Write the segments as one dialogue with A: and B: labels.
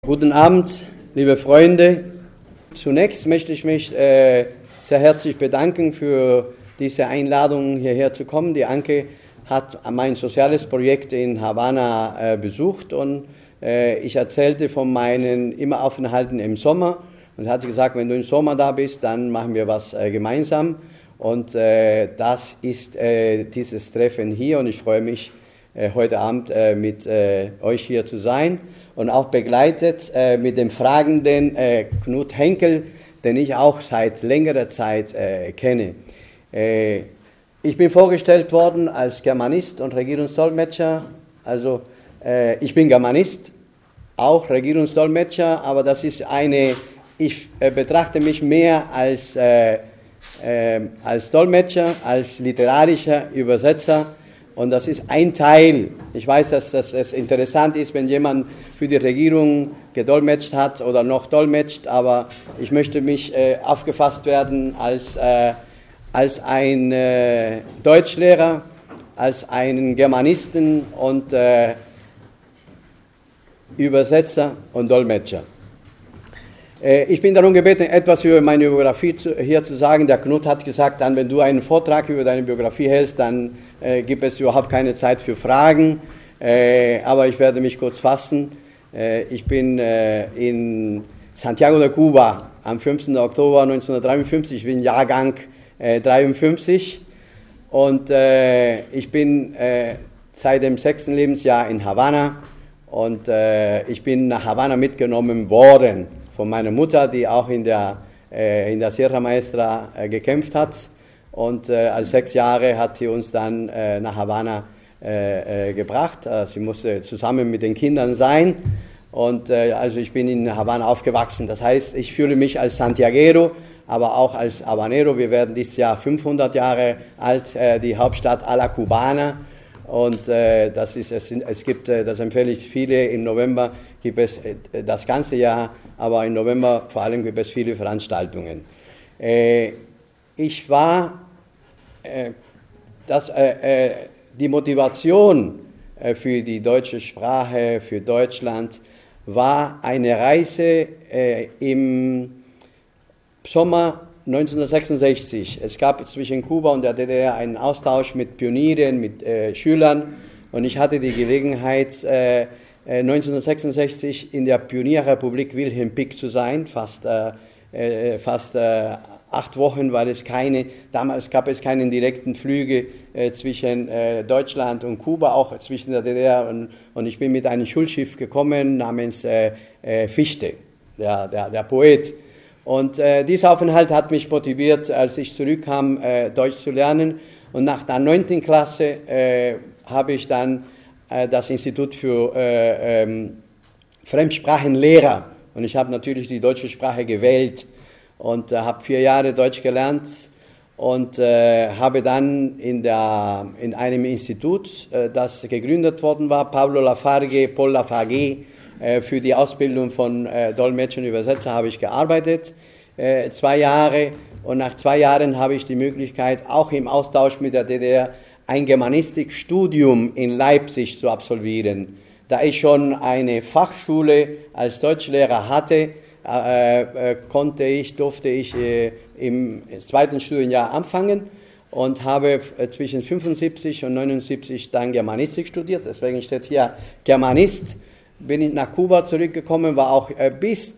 A: Guten Abend, liebe Freunde. Zunächst möchte ich mich sehr herzlich bedanken für diese Einladung, hierher zu kommen. Die Anke hat mein soziales Projekt in Havanna besucht und ich erzählte von meinen Immeraufenthalten im Sommer und hat gesagt, wenn du im Sommer da bist, dann machen wir was gemeinsam. Und das ist dieses Treffen hier und ich freue mich, heute Abend mit euch hier zu sein. Und auch begleitet mit dem fragenden Knut Henkel, den ich auch seit längerer Zeit kenne. Ich bin vorgestellt worden als Germanist und Regierungsdolmetscher. Also ich bin Germanist, auch Regierungsdolmetscher, aber das ist ich betrachte mich mehr als Dolmetscher, als literarischer Übersetzer. Und das ist ein Teil. Ich weiß, dass es interessant ist, wenn jemand für die Regierung gedolmetscht hat oder noch dolmetscht, aber ich möchte mich aufgefasst werden als ein Deutschlehrer, als einen Germanisten und Übersetzer und Dolmetscher. Ich bin darum gebeten, etwas über meine Biografie hier zu sagen. Der Knut hat gesagt, dann, wenn du einen Vortrag über deine Biografie hältst, dann gibt es überhaupt keine Zeit für Fragen. Aber ich werde mich kurz fassen. Ich bin in Santiago de Cuba am 15. Oktober 1953. Ich bin Jahrgang 53. Und ich bin seit dem 6. Lebensjahr in Havanna. Und ich bin nach Havanna mitgenommen worden von meiner Mutter, die auch in der Sierra Maestra gekämpft hat. Und als 6 Jahre hat sie uns dann nach Havanna gebracht. Sie musste zusammen mit den Kindern sein. Und also ich bin in Havanna aufgewachsen. Das heißt, ich fühle mich als Santiaguero, aber auch als Habanero. Wir werden dieses Jahr 500 Jahre alt, die Hauptstadt a la Cubana. Und das empfehle ich viele. Im November gibt es das ganze Jahr, aber im November vor allem gibt es viele Veranstaltungen. Die Motivation für die deutsche Sprache, für Deutschland, war eine Reise im Sommer 1966. Es gab zwischen Kuba und der DDR einen Austausch mit Pionieren, mit Schülern und ich hatte die Gelegenheit, 1966 in der Pionierrepublik Wilhelm Pieck zu sein, fast 8 Wochen, weil damals gab es keine direkten Flüge zwischen Deutschland und Kuba, auch zwischen der DDR und ich bin mit einem Schulschiff gekommen namens Fichte, der Poet. Und dieser Aufenthalt hat mich motiviert, als ich zurückkam, Deutsch zu lernen. Und nach der 9. Klasse habe ich dann das Institut für Fremdsprachenlehrer. Und ich habe natürlich die deutsche Sprache gewählt und habe 4 Jahre Deutsch gelernt und habe dann in einem Institut, das gegründet worden war, Paul Lafargue, für die Ausbildung von Dolmetschern und Übersetzer habe ich gearbeitet, 2 Jahre. Und nach 2 Jahren habe ich die Möglichkeit, auch im Austausch mit der DDR, ein Germanistikstudium in Leipzig zu absolvieren. Da ich schon eine Fachschule als Deutschlehrer hatte, durfte ich im 2. Studienjahr anfangen und habe zwischen 75 und 79 dann Germanistik studiert. Deswegen steht hier Germanist. Bin ich nach Kuba zurückgekommen, war auch bis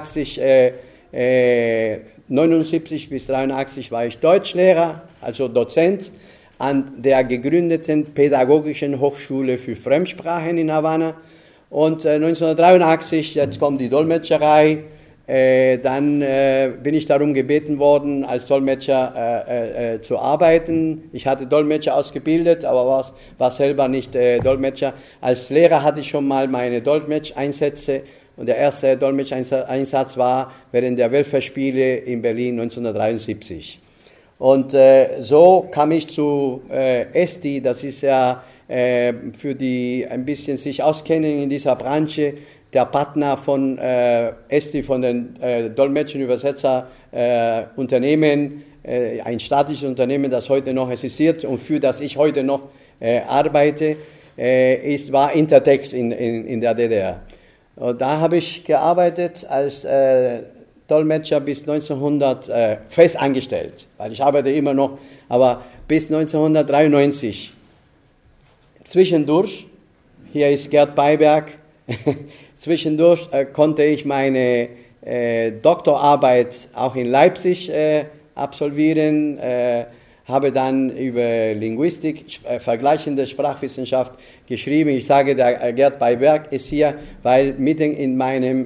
A: 79 bis 83 war ich Deutschlehrer, also Dozent an der gegründeten Pädagogischen Hochschule für Fremdsprachen in Havanna. Und 1983, jetzt kommt die Dolmetscherei, dann bin ich darum gebeten worden, als Dolmetscher zu arbeiten. Ich hatte Dolmetscher ausgebildet, aber war selber nicht Dolmetscher. Als Lehrer hatte ich schon mal meine Dolmetscheinsätze und der erste Dolmetscheinsatz war während der Weltfestspiele in Berlin 1973. Und so kam ich zu Esti, das ist ja für die ein bisschen sich auskennen in dieser Branche, der Partner von Esti, von den Dolmetscher- und Übersetzer-Unternehmen, ein staatliches Unternehmen, das heute noch existiert und für das ich heute noch arbeite, war Intertext in der DDR. Und da habe ich gearbeitet als Dolmetscher bis 1900 fest angestellt, weil ich arbeite immer noch, aber bis 1993. Zwischendurch, hier ist Gerd Beiberg, zwischendurch konnte ich meine Doktorarbeit auch in Leipzig absolvieren, habe dann über Linguistik, vergleichende Sprachwissenschaft geschrieben. Ich sage, der Gerd Beiberg ist hier, weil mitten bei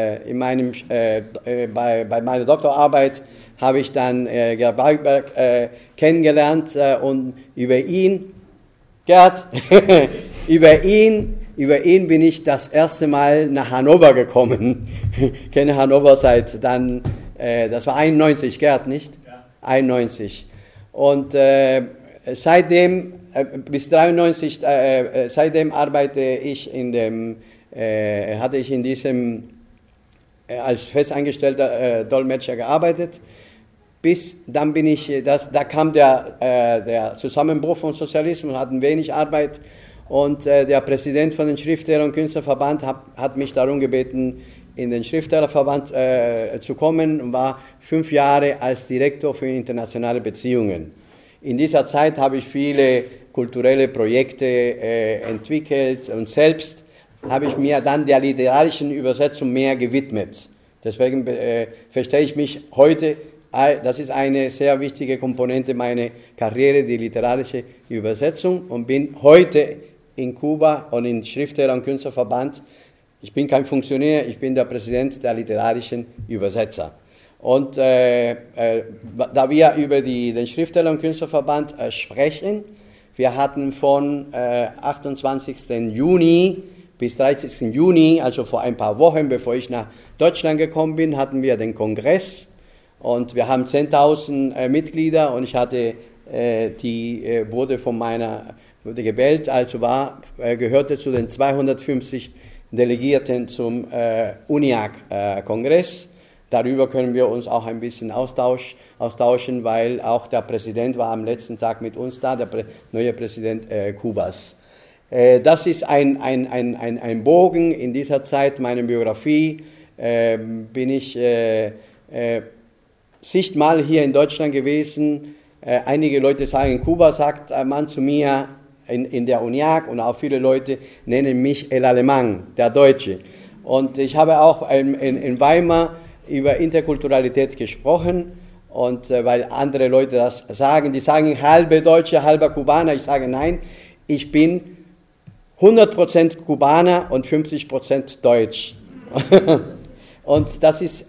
A: meiner Doktorarbeit habe ich dann Gerd Beiberg kennengelernt und über ihn, Gerd, über ihn bin ich das erste Mal nach Hannover gekommen. Ich kenne Hannover seit dann, das war 91, Gerd, nicht? Ja. 91. Und seitdem, bis 93, seitdem arbeite ich hatte ich in diesem, als festangestellter Dolmetscher gearbeitet. Bis dann da kam der Zusammenbruch vom Sozialismus, hatten wenig Arbeit. Und der Präsident von den Schriftsteller- und Künstlerverband hat mich darum gebeten, in den Schriftstellerverband zu kommen und war 5 Jahre als Direktor für internationale Beziehungen. In dieser Zeit habe ich viele kulturelle Projekte entwickelt und selbst habe ich mir dann der literarischen Übersetzung mehr gewidmet. Deswegen verstehe ich mich heute, das ist eine sehr wichtige Komponente meiner Karriere, die literarische Übersetzung, und bin heute in Kuba und im Schriftsteller- und Künstlerverband. Ich bin kein Funktionär, ich bin der Präsident der literarischen Übersetzer. Und da wir über den Schriftsteller- und Künstlerverband sprechen, wir hatten von 28. Juni bis 30. Juni, also vor ein paar Wochen, bevor ich nach Deutschland gekommen bin, hatten wir den Kongress und wir haben 10.000 Mitglieder und ich hatte, wurde gewählt, also gehörte zu den 250 Delegierten zum UNIAC-Kongress. Darüber können wir uns auch ein bisschen austauschen, weil auch der Präsident war am letzten Tag mit uns da, der neue Präsident Kubas. Das ist ein Bogen in dieser Zeit meiner Biografie. Bin ich zigmal hier in Deutschland gewesen. Einige Leute sagen, in Kuba sagt ein Mann zu mir, in der UNIAC, und auch viele Leute nennen mich El Alemán, der Deutsche. Und ich habe auch in Weimar über Interkulturalität gesprochen, und weil andere Leute das sagen, die sagen halbe Deutsche, halber Kubaner, ich sage nein, ich bin 100% Kubaner und 50% Deutsch. Und das ist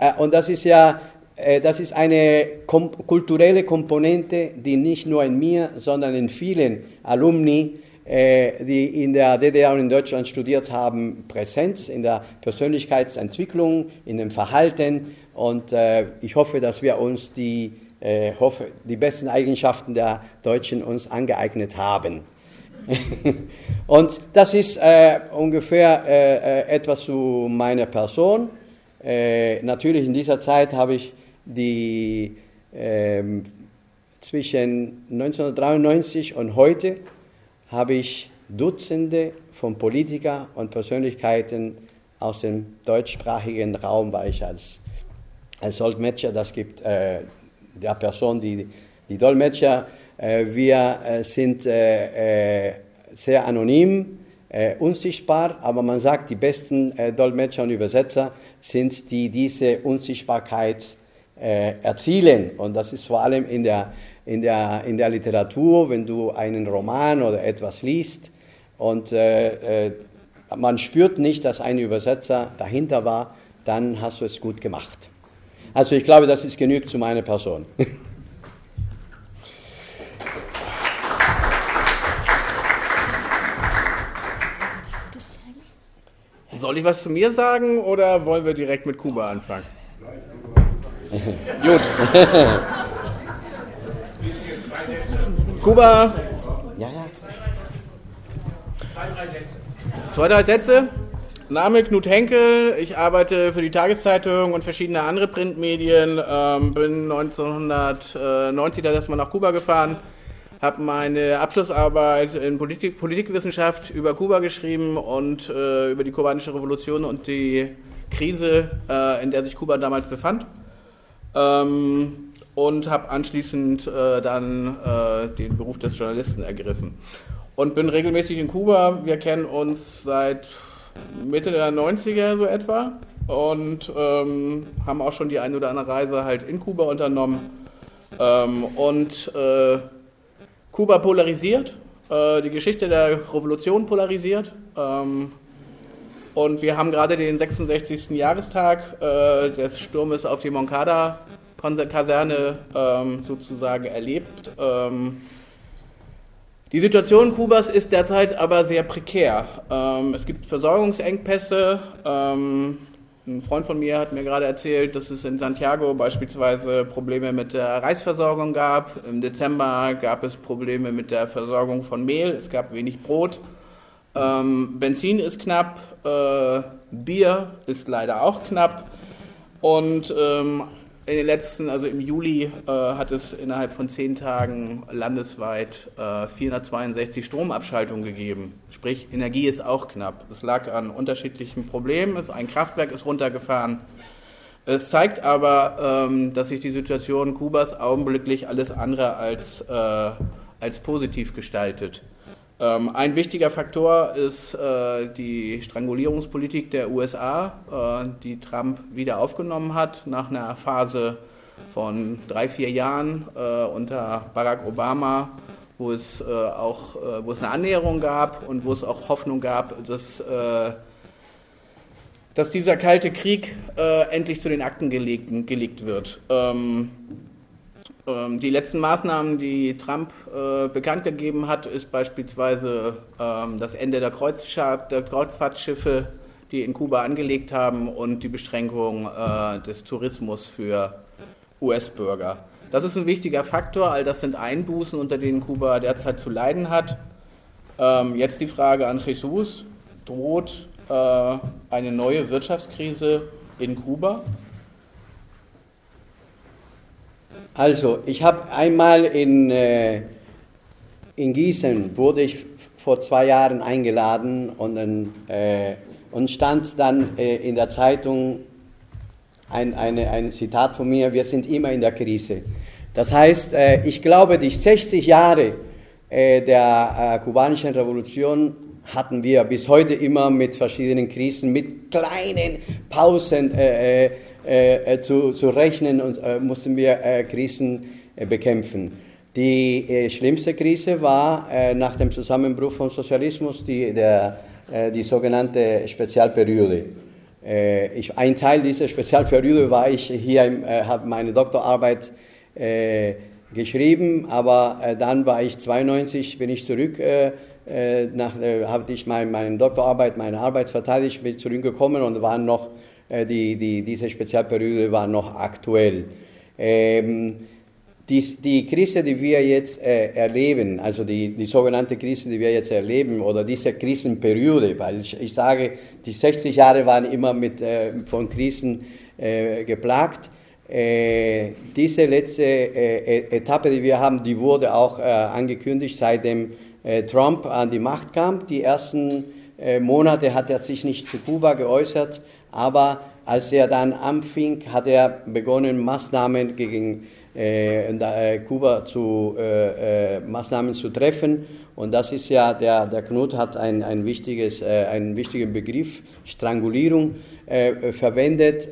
A: eine kulturelle Komponente, die nicht nur in mir, sondern in vielen Alumni, die in der DDR und in Deutschland studiert haben, Präsenz in der Persönlichkeitsentwicklung, in dem Verhalten. Und ich hoffe, dass wir uns die besten Eigenschaften der Deutschen uns angeeignet haben. Und das ist ungefähr etwas zu meiner Person. Natürlich in dieser Zeit habe ich zwischen 1993 und heute habe ich Dutzende von Politikern und Persönlichkeiten aus dem deutschsprachigen Raum, weil ich als Dolmetscher, das gibt der Person, die Dolmetscher, wir sind sehr anonym, unsichtbar, aber man sagt, die besten Dolmetscher und Übersetzer sind, die diese Unsichtbarkeit erzielen. Und das ist vor allem in der Literatur, wenn du einen Roman oder etwas liest und man spürt nicht, dass ein Übersetzer dahinter war, dann hast du es gut gemacht. Also ich glaube, das ist genug zu meiner Person.
B: Soll ich was zu mir sagen oder wollen wir direkt mit Kuba anfangen? Gut. Kuba.
A: Ja.
B: 2, 3 Sätze. Name Knut Henkel. Ich arbeite für die Tageszeitung und verschiedene andere Printmedien. Bin 1990 das erste Mal nach Kuba gefahren. habe meine Abschlussarbeit in Politikwissenschaft über Kuba geschrieben und über die kubanische Revolution und die Krise, in der sich Kuba damals befand. Und habe anschließend dann den Beruf des Journalisten ergriffen. Und bin regelmäßig in Kuba. Wir kennen uns seit Mitte der 90er so etwa und haben auch schon die eine oder andere Reise halt in Kuba unternommen. Kuba polarisiert, die Geschichte der Revolution polarisiert. Und wir haben gerade den 66. Jahrestag des Sturmes auf die Moncada-Kaserne sozusagen erlebt. Die Situation Kubas ist derzeit aber sehr prekär. Es gibt Versorgungsengpässe. Ein Freund von mir hat mir gerade erzählt, dass es in Santiago beispielsweise Probleme mit der Reisversorgung gab. Im Dezember gab es Probleme mit der Versorgung von Mehl. Es gab wenig Brot. Benzin ist knapp. Bier ist leider auch knapp. Und in den letzten, also im Juli, hat es innerhalb von 10 Tagen landesweit 462 Stromabschaltungen gegeben. Sprich, Energie ist auch knapp. Es lag an unterschiedlichen Problemen. Ein Kraftwerk ist runtergefahren. Es zeigt aber, dass sich die Situation Kubas augenblicklich alles andere als positiv gestaltet. Ein wichtiger Faktor ist die Strangulierungspolitik der USA, die Trump wieder aufgenommen hat nach einer Phase von 3-4 Jahren unter Barack Obama, wo es eine Annäherung gab und wo es auch Hoffnung gab, dass dieser kalte Krieg endlich zu den Akten gelegt wird. Die letzten Maßnahmen, die Trump bekannt gegeben hat, ist beispielsweise das Ende der Kreuzfahrtschiffe, die in Kuba angelegt haben, und die Beschränkung des Tourismus für US-Bürger. Das ist ein wichtiger Faktor, all das sind Einbußen, unter denen Kuba derzeit zu leiden hat. Jetzt die Frage an Jesus: Droht eine neue Wirtschaftskrise in Kuba?
A: Also, ich habe einmal in Gießen, wurde ich vor 2 Jahren eingeladen und stand dann in der Zeitung ein Zitat von mir: Wir sind immer in der Krise. Das heißt, ich glaube, die 60 Jahre der kubanischen Revolution hatten wir bis heute immer mit verschiedenen Krisen, mit kleinen Pausen zu rechnen, und mussten wir Krisen bekämpfen. Die schlimmste Krise war nach dem Zusammenbruch von Sozialismus die sogenannte Spezialperiode. Ein Teil dieser Spezialperiode war ich hier, habe meine Doktorarbeit geschrieben, aber dann war ich 92, bin ich zurück, habe ich meine Doktorarbeit, meine Arbeit verteidigt, bin zurückgekommen und waren noch diese Spezialperiode war noch aktuell. Die Krise, die wir jetzt erleben, also die sogenannte Krise, die wir jetzt erleben, oder diese Krisenperiode, weil ich sage, die 60 Jahre waren immer von Krisen geplagt. Diese letzte Etappe, die wir haben, die wurde auch angekündigt, seitdem Trump an die Macht kam. Die ersten Monate hat er sich nicht zu Kuba geäußert, aber als er dann anfing, hat er begonnen, Maßnahmen gegen Kuba Maßnahmen zu treffen. Und das ist ja, der Knut hat einen wichtigen Begriff, Strangulierung, verwendet.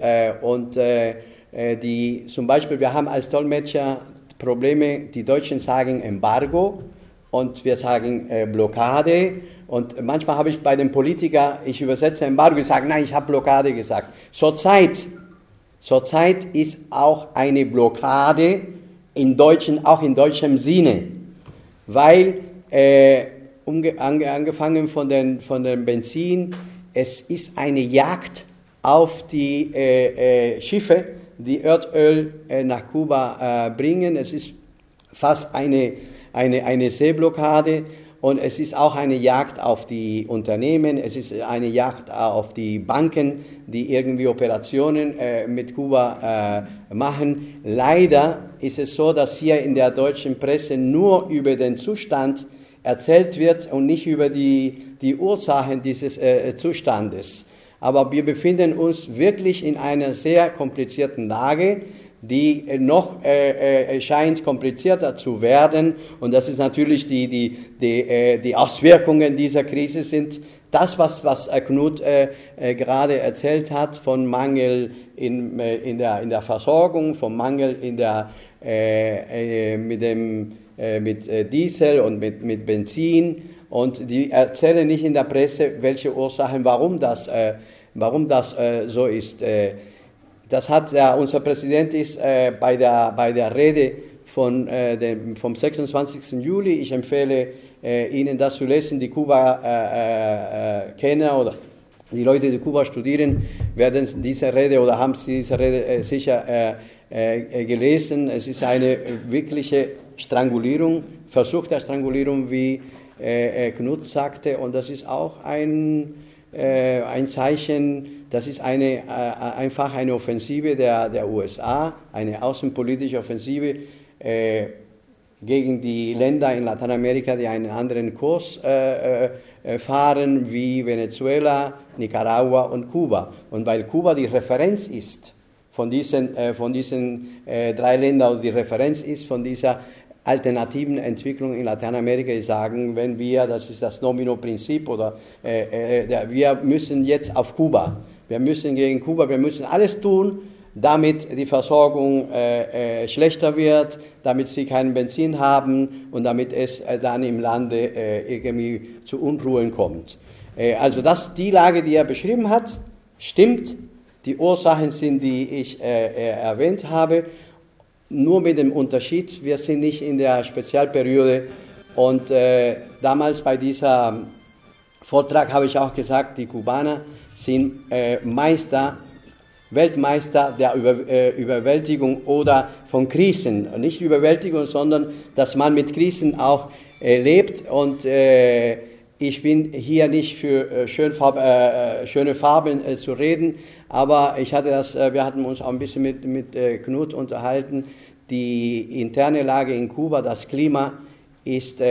A: Zum Beispiel, wir haben als Dolmetscher Probleme, die Deutschen sagen Embargo und wir sagen Blockade. Und manchmal habe ich bei den Politikern, ich übersetze Embargo, gesagt, nein, ich habe Blockade gesagt. Zurzeit ist auch eine Blockade auch in deutschem Sinne, weil angefangen von den Benzin, es ist eine Jagd auf die Schiffe, die Erdöl nach Kuba bringen. Es ist fast eine Seeblockade. und es ist auch eine Jagd auf die Unternehmen, es ist eine Jagd auf die Banken, die irgendwie Operationen mit Kuba machen. Leider ist es so, dass hier in der deutschen Presse nur über den Zustand erzählt wird und nicht über die Ursachen dieses Zustandes. Aber wir befinden uns wirklich in einer sehr komplizierten Lage, die noch scheint komplizierter zu werden. Und das ist natürlich die Auswirkungen dieser Krise sind das, was Knut gerade erzählt hat, von Mangel in der Versorgung, vom Mangel mit Diesel und mit Benzin. Und die erzählen nicht in der Presse, welche Ursachen, warum das so ist. Das hat unser Präsident ist bei der Rede vom 26. Juli. Ich empfehle Ihnen das zu lesen. Die Kuba-Kenner oder die Leute, die Kuba studieren, werden diese Rede oder haben diese Rede sicher gelesen. Es ist eine wirkliche Strangulierung, Versuch der Strangulierung, wie Knut sagte, und das ist auch ein Zeichen. Das ist einfach eine Offensive der USA, eine außenpolitische Offensive gegen die Länder in Lateinamerika, die einen anderen Kurs fahren, wie Venezuela, Nicaragua und Kuba. Und weil Kuba die Referenz ist von diesen 3 Ländern, und die Referenz ist von dieser alternativen Entwicklung in Lateinamerika, die sagen, das ist das Domino-Prinzip, oder wir müssen jetzt auf Kuba. Wir müssen gegen Kuba, wir müssen alles tun, damit die Versorgung schlechter wird, damit sie kein Benzin haben und damit es dann im Lande irgendwie zu Unruhen kommt. Also die Lage, die er beschrieben hat, stimmt. Die Ursachen sind, die ich erwähnt habe, nur mit dem Unterschied, wir sind nicht in der Spezialperiode. Und damals bei diesem Vortrag habe ich auch gesagt, die Kubaner sind Weltmeister der Überwältigung oder von Krisen. Nicht Überwältigung, sondern dass man mit Krisen auch lebt. Und ich bin hier nicht für schöne Farben zu reden, aber wir hatten uns auch ein bisschen mit Knut unterhalten. Die interne Lage in Kuba, das Klima ist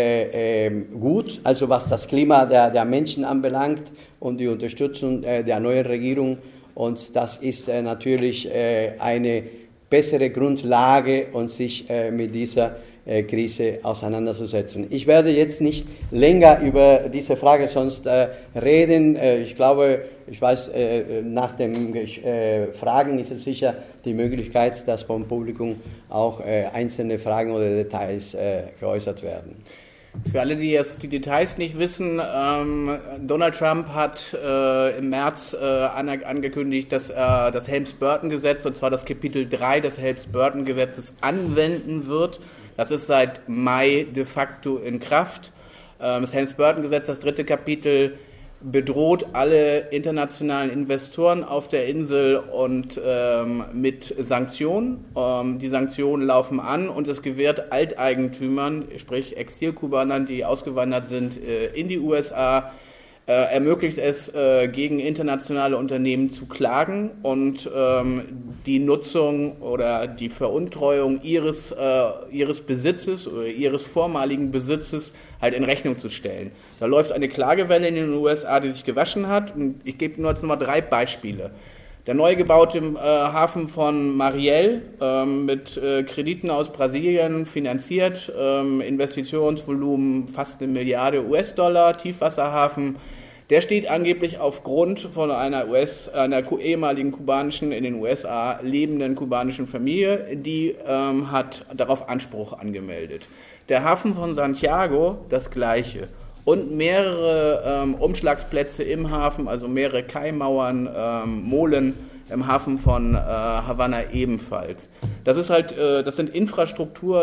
A: gut, also was das Klima der Menschen anbelangt und die Unterstützung der neuen Regierung. Und das ist natürlich eine bessere Grundlage, um sich mit dieser Krise auseinanderzusetzen. Ich werde jetzt nicht länger über diese Frage sonst reden. Ich weiß, nach den Fragen ist es sicher die Möglichkeit, dass vom Publikum auch einzelne Fragen oder Details geäußert werden.
B: Für alle, die jetzt die Details nicht wissen, Donald Trump hat im März angekündigt, dass er das Helms-Burton-Gesetz, und zwar das Kapitel 3 des Helms-Burton-Gesetzes, anwenden wird. Das ist seit Mai de facto in Kraft. Das Helms-Burton-Gesetz, das 3. Kapitel, bedroht alle internationalen Investoren auf der Insel und mit Sanktionen. Die Sanktionen laufen an und es gewährt Alteigentümern, sprich Exilkubanern, die ausgewandert sind in die USA, ermöglicht es, gegen internationale Unternehmen zu klagen und die Nutzung oder die Veruntreuung ihres Besitzes oder ihres vormaligen Besitzes halt in Rechnung zu stellen. Da läuft eine Klagewelle in den USA, die sich gewaschen hat, und ich gebe nur jetzt nochmal 3 Beispiele. Der neu gebaute Hafen von Mariel mit Krediten aus Brasilien finanziert, Investitionsvolumen fast 1 Milliarde US-Dollar, Tiefwasserhafen. Der steht angeblich aufgrund von einer ehemaligen kubanischen, in den USA lebenden kubanischen Familie, die hat darauf Anspruch angemeldet. Der Hafen von Santiago, das Gleiche. Und mehrere Umschlagsplätze im Hafen, also mehrere Kaimauern, Molen im Hafen von Havanna ebenfalls. Das ist Infrastruktur,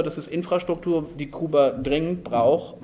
B: die Kuba dringend braucht.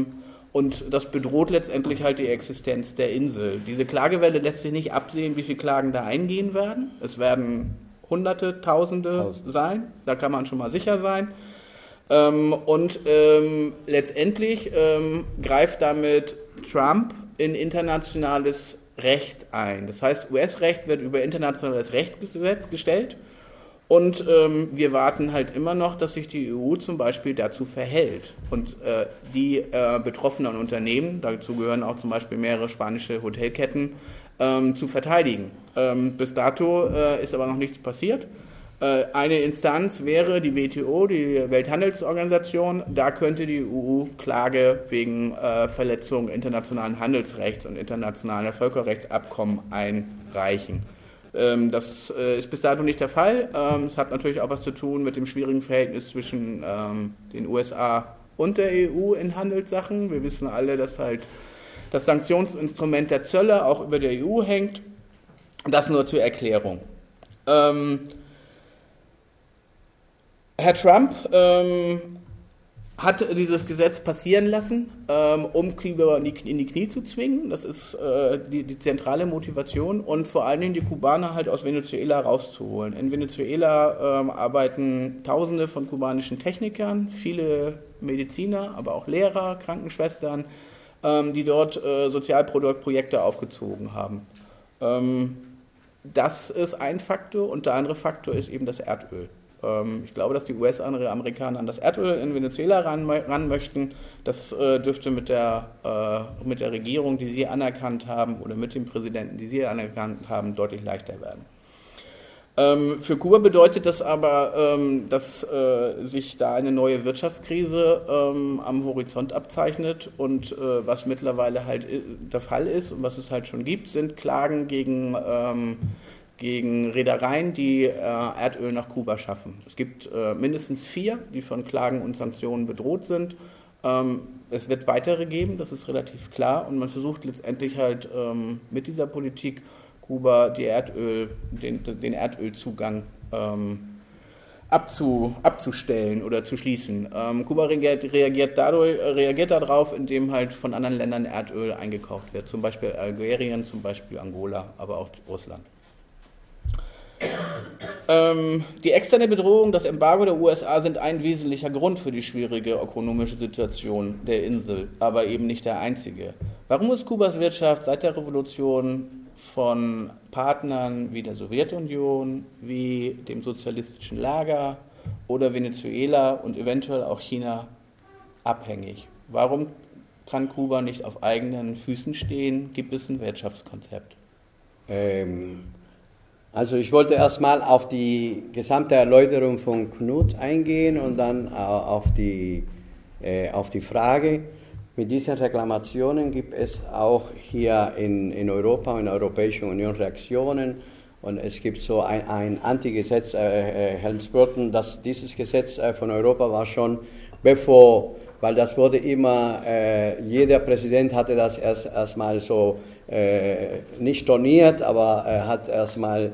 B: Und das bedroht letztendlich halt die Existenz der Insel. Diese Klagewelle lässt sich nicht absehen, wie viele Klagen da eingehen werden. Es werden Hunderte, Tausende sein, da kann man schon mal sicher sein. Letztendlich greift damit Trump in internationales Recht ein. Das heißt, US-Recht wird über internationales Recht gestellt und wir warten halt immer noch, dass sich die EU zum Beispiel dazu verhält und die betroffenen Unternehmen, dazu gehören auch zum Beispiel mehrere spanische Hotelketten, zu verteidigen. Bis dato ist aber noch nichts passiert. Eine Instanz wäre die WTO, die Welthandelsorganisation. Da könnte die EU Klage wegen Verletzung internationalen Handelsrechts und internationaler Völkerrechtsabkommen einreichen. Das ist bis dato nicht der Fall. Es hat natürlich auch was zu tun mit dem schwierigen Verhältnis zwischen den USA und der EU in Handelssachen. Wir wissen alle, dass halt das Sanktionsinstrument der Zölle auch über der EU hängt. Das nur zur Erklärung. Herr Trump hat dieses Gesetz passieren lassen, um Kuba in die Knie zu zwingen. Das ist die zentrale Motivation und vor allen Dingen die Kubaner halt aus Venezuela rauszuholen. In Venezuela arbeiten Tausende von kubanischen Technikern, viele Mediziner, aber auch Lehrer, Krankenschwestern, die dort Sozialprojektprojekte aufgezogen haben. Das ist ein Faktor und der andere Faktor ist eben das Erdöl. Ich glaube, dass die US-Amerikaner an das Erdöl in Venezuela ran möchten. Das dürfte mit der Regierung, die sie anerkannt haben, oder mit dem Präsidenten, die sie anerkannt haben, deutlich leichter werden. Für Kuba bedeutet das aber, dass sich da eine neue Wirtschaftskrise am Horizont abzeichnet und was mittlerweile halt der Fall ist und was es halt schon gibt, sind Klagen gegen Reedereien, die Erdöl nach Kuba schaffen. Es gibt mindestens 4, die von Klagen und Sanktionen bedroht sind. Es wird weitere geben, das ist relativ klar. Und man versucht letztendlich halt mit dieser Politik Kuba den Erdölzugang abzustellen oder zu schließen. Kuba reagiert darauf, indem halt von anderen Ländern Erdöl eingekauft wird. Zum Beispiel Algerien, zum Beispiel Angola, aber auch Russland. Die externe Bedrohung, das Embargo der USA sind ein wesentlicher Grund für die schwierige ökonomische Situation der Insel, aber eben nicht der einzige. Warum ist Kubas Wirtschaft seit der Revolution von Partnern wie der Sowjetunion, wie dem sozialistischen Lager oder Venezuela und eventuell auch China abhängig? Warum kann Kuba nicht auf eigenen Füßen stehen? Gibt es ein Wirtschaftskonzept?
A: Also ich wollte erstmal auf die gesamte Erläuterung von Knut eingehen und dann auf die Frage. Mit diesen Reklamationen gibt es auch hier in Europa, in der Europäischen Union Reaktionen und es gibt so ein Antigesetz, Helms-Burton, dieses Gesetz von Europa war schon bevor, weil das wurde immer, jeder Präsident hatte das erstmal so nicht storniert, aber hat erstmal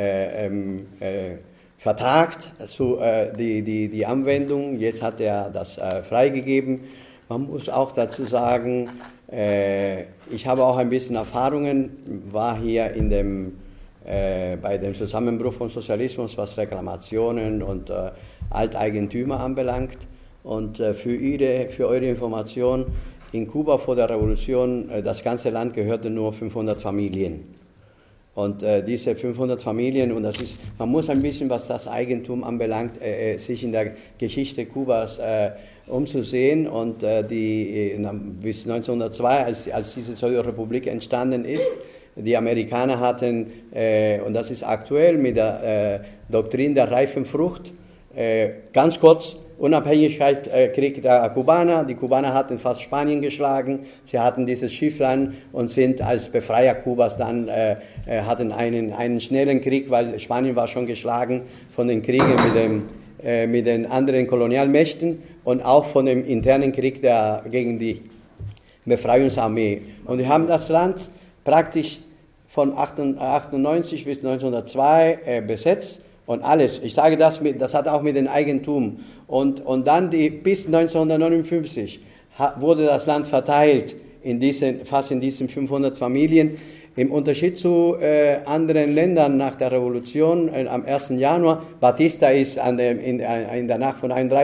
A: vertagt die Anwendung. Jetzt hat er das freigegeben. Man muss auch dazu sagen, ich habe auch ein bisschen Erfahrungen, war hier bei dem Zusammenbruch von Sozialismus, was Reklamationen und Alteigentümer anbelangt. Und für eure Information, in Kuba vor der Revolution, das ganze Land gehörte nur 500 Familien. Und diese 500 Familien, und man muss ein bisschen, was das Eigentum anbelangt, sich in der Geschichte Kubas umzusehen. Und bis 1902, als diese Sowjetrepublik entstanden ist, die Amerikaner hatten, und das ist aktuell mit der Doktrin der reifen Frucht, ganz kurz, Unabhängigkeitskrieg der Kubaner. Die Kubaner hatten fast Spanien geschlagen. Sie hatten dieses Schifflein und sind als Befreier Kubas dann, hatten einen schnellen Krieg, weil Spanien war schon geschlagen von den Kriegen mit den anderen Kolonialmächten und auch von dem internen Krieg gegen die Befreiungsarmee. Und die haben das Land praktisch von 1998 bis 1902 besetzt. Und alles, ich sage das hat auch mit dem Eigentum. Und dann bis 1959 wurde das Land verteilt fast in diesen 500 Familien. Im Unterschied zu anderen Ländern nach der Revolution am 1. Januar, Batista ist in der Nacht von 31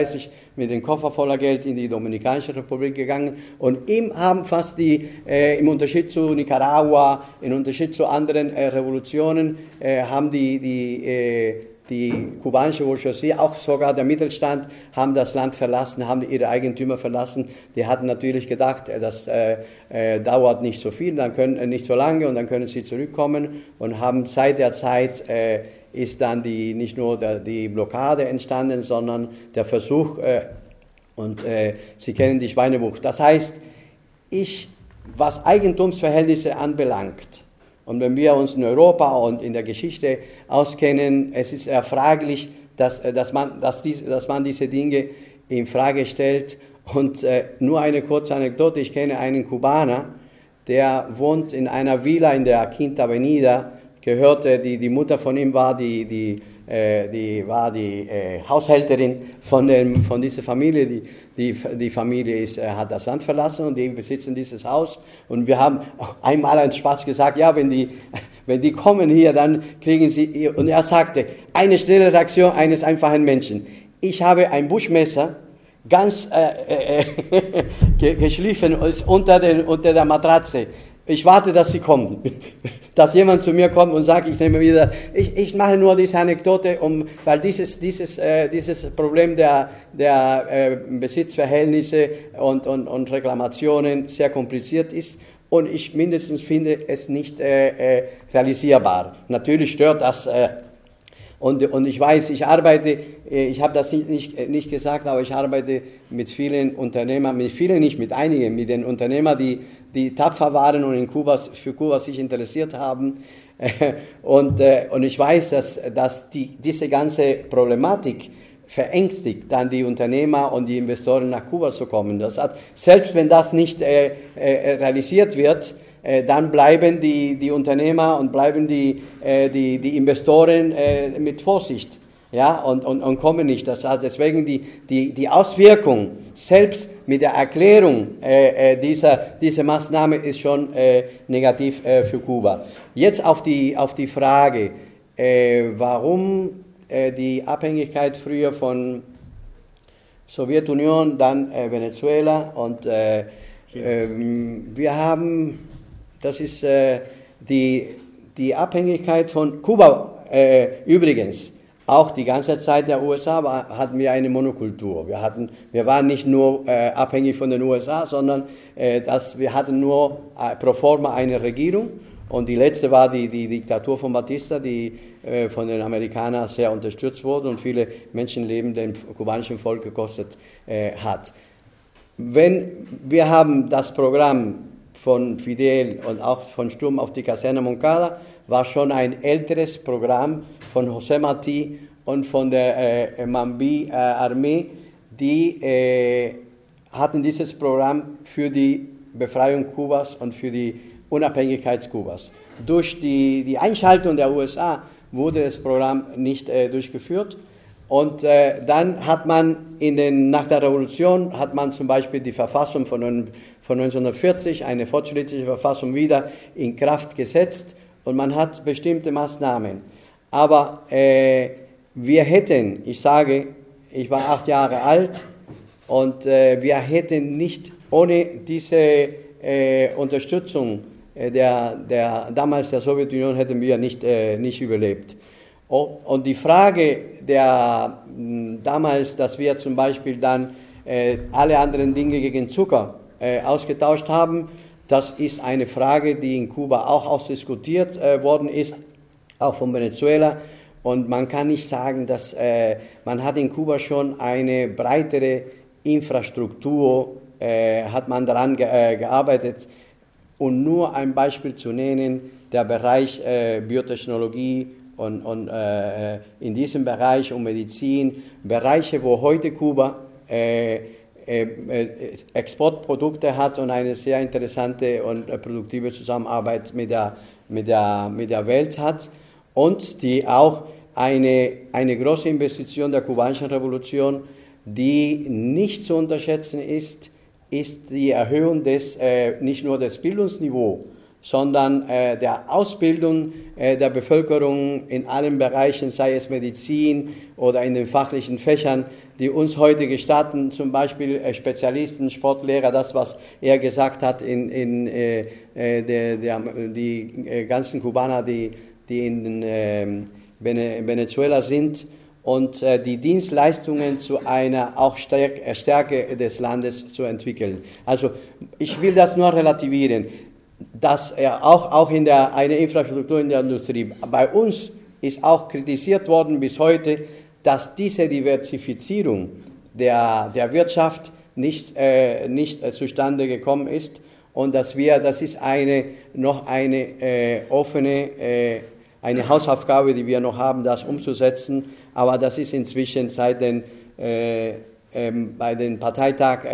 A: mit dem Koffer voller Geld in die Dominikanische Republik gegangen und ihm haben fast im Unterschied zu Nicaragua, im Unterschied zu anderen Revolutionen, haben die kubanische Bourgeoisie, auch sogar der Mittelstand, haben das Land verlassen, haben ihre Eigentümer verlassen. Die hatten natürlich gedacht, das dauert nicht so viel, nicht so lange und dann können sie zurückkommen und haben seit der Zeit ist dann nicht nur die Blockade entstanden, sondern der Versuch, Sie kennen die Schweinebucht. Das heißt, was Eigentumsverhältnisse anbelangt, und wenn wir uns in Europa und in der Geschichte auskennen, es ist fraglich, dass man diese Dinge in Frage stellt. Und nur eine kurze Anekdote, ich kenne einen Kubaner, der wohnt in einer Villa in der Quinta Avenida, die Mutter von ihm war die Haushälterin von dieser Familie. Die Familie hat das Land verlassen und die besitzen dieses Haus. Und wir haben einmal als Spaß gesagt, ja, wenn die kommen hier, dann kriegen sie, und er sagte, eine schnelle Reaktion eines einfachen Menschen. Ich habe ein Buschmesser, ganz geschliffen unter der Matratze. Ich warte, dass sie kommen, dass jemand zu mir kommt und sagt, ich mache nur diese Anekdote, weil dieses Problem der Besitzverhältnisse und Reklamationen sehr kompliziert ist und ich mindestens finde es nicht realisierbar. Natürlich stört das. Und ich weiß, ich habe das nicht gesagt, aber ich arbeite mit vielen Unternehmern, mit einigen, mit den Unternehmern, die tapfer waren und für Kuba sich interessiert haben. Und ich weiß, dass diese ganze Problematik verängstigt dann die Unternehmer und die Investoren nach Kuba zu kommen. Selbst wenn das nicht realisiert wird, dann bleiben die Unternehmer und bleiben die Investoren mit Vorsicht, ja, und kommen nicht. Deswegen die Auswirkung, selbst mit der Erklärung dieser Maßnahme ist schon negativ für Kuba. Jetzt auf die Frage, warum die Abhängigkeit früher von Sowjetunion, dann Venezuela und wir haben, das ist die Abhängigkeit von Kuba übrigens. Auch die ganze Zeit der USA hatten wir eine Monokultur. Wir waren nicht nur abhängig von den USA, sondern wir hatten nur pro forma eine Regierung. Und die letzte war die Diktatur von Batista, die von den Amerikanern sehr unterstützt wurde und viele Menschenleben dem kubanischen Volk gekostet hat. Wir haben das Programm von Fidel und auch von Sturm auf die Kaserne Moncada, war schon ein älteres Programm von José Martí und von der Mambi-Armee, die hatten dieses Programm für die Befreiung Kubas und für die Unabhängigkeit Kubas. Durch die Einschaltung der USA wurde das Programm nicht durchgeführt. Und dann hat man nach der Revolution hat man zum Beispiel die Verfassung von 1940, eine fortschrittliche Verfassung, wieder in Kraft gesetzt und man hat bestimmte Maßnahmen. Aber wir hätten, ich war 8 Jahre alt und wir hätten nicht ohne diese Unterstützung damals der Sowjetunion hätten wir nicht überlebt. Und die Frage damals, dass wir zum Beispiel dann alle anderen Dinge gegen Zucker ausgetauscht haben, das ist eine Frage, die in Kuba auch ausdiskutiert worden ist, auch von Venezuela. Und man kann nicht sagen, dass man hat in Kuba schon eine breitere Infrastruktur, hat man daran gearbeitet. Und nur ein Beispiel zu nennen, der Bereich Biotechnologie und in diesem Bereich und Medizin, Bereiche, wo heute Kuba Exportprodukte hat und eine sehr interessante und produktive Zusammenarbeit mit der Welt hat und die auch eine große Investition der kubanischen Revolution, die nicht zu unterschätzen ist die Erhöhung nicht nur des Bildungsniveaus sondern der Ausbildung der Bevölkerung in allen Bereichen, sei es Medizin oder in den fachlichen Fächern, die uns heute gestatten, zum Beispiel Spezialisten, Sportlehrer, das, was er gesagt hat, die ganzen Kubaner, die in Venezuela sind, und die Dienstleistungen zu einer auch Stärke des Landes zu entwickeln. Also ich will das nur relativieren, dass er auch in eine Infrastruktur in der Industrie, bei uns ist auch kritisiert worden bis heute, dass diese Diversifizierung der Wirtschaft nicht zustande gekommen ist und das ist noch eine offene eine Hausaufgabe, die wir noch haben, das umzusetzen, aber das ist inzwischen bei den Parteitag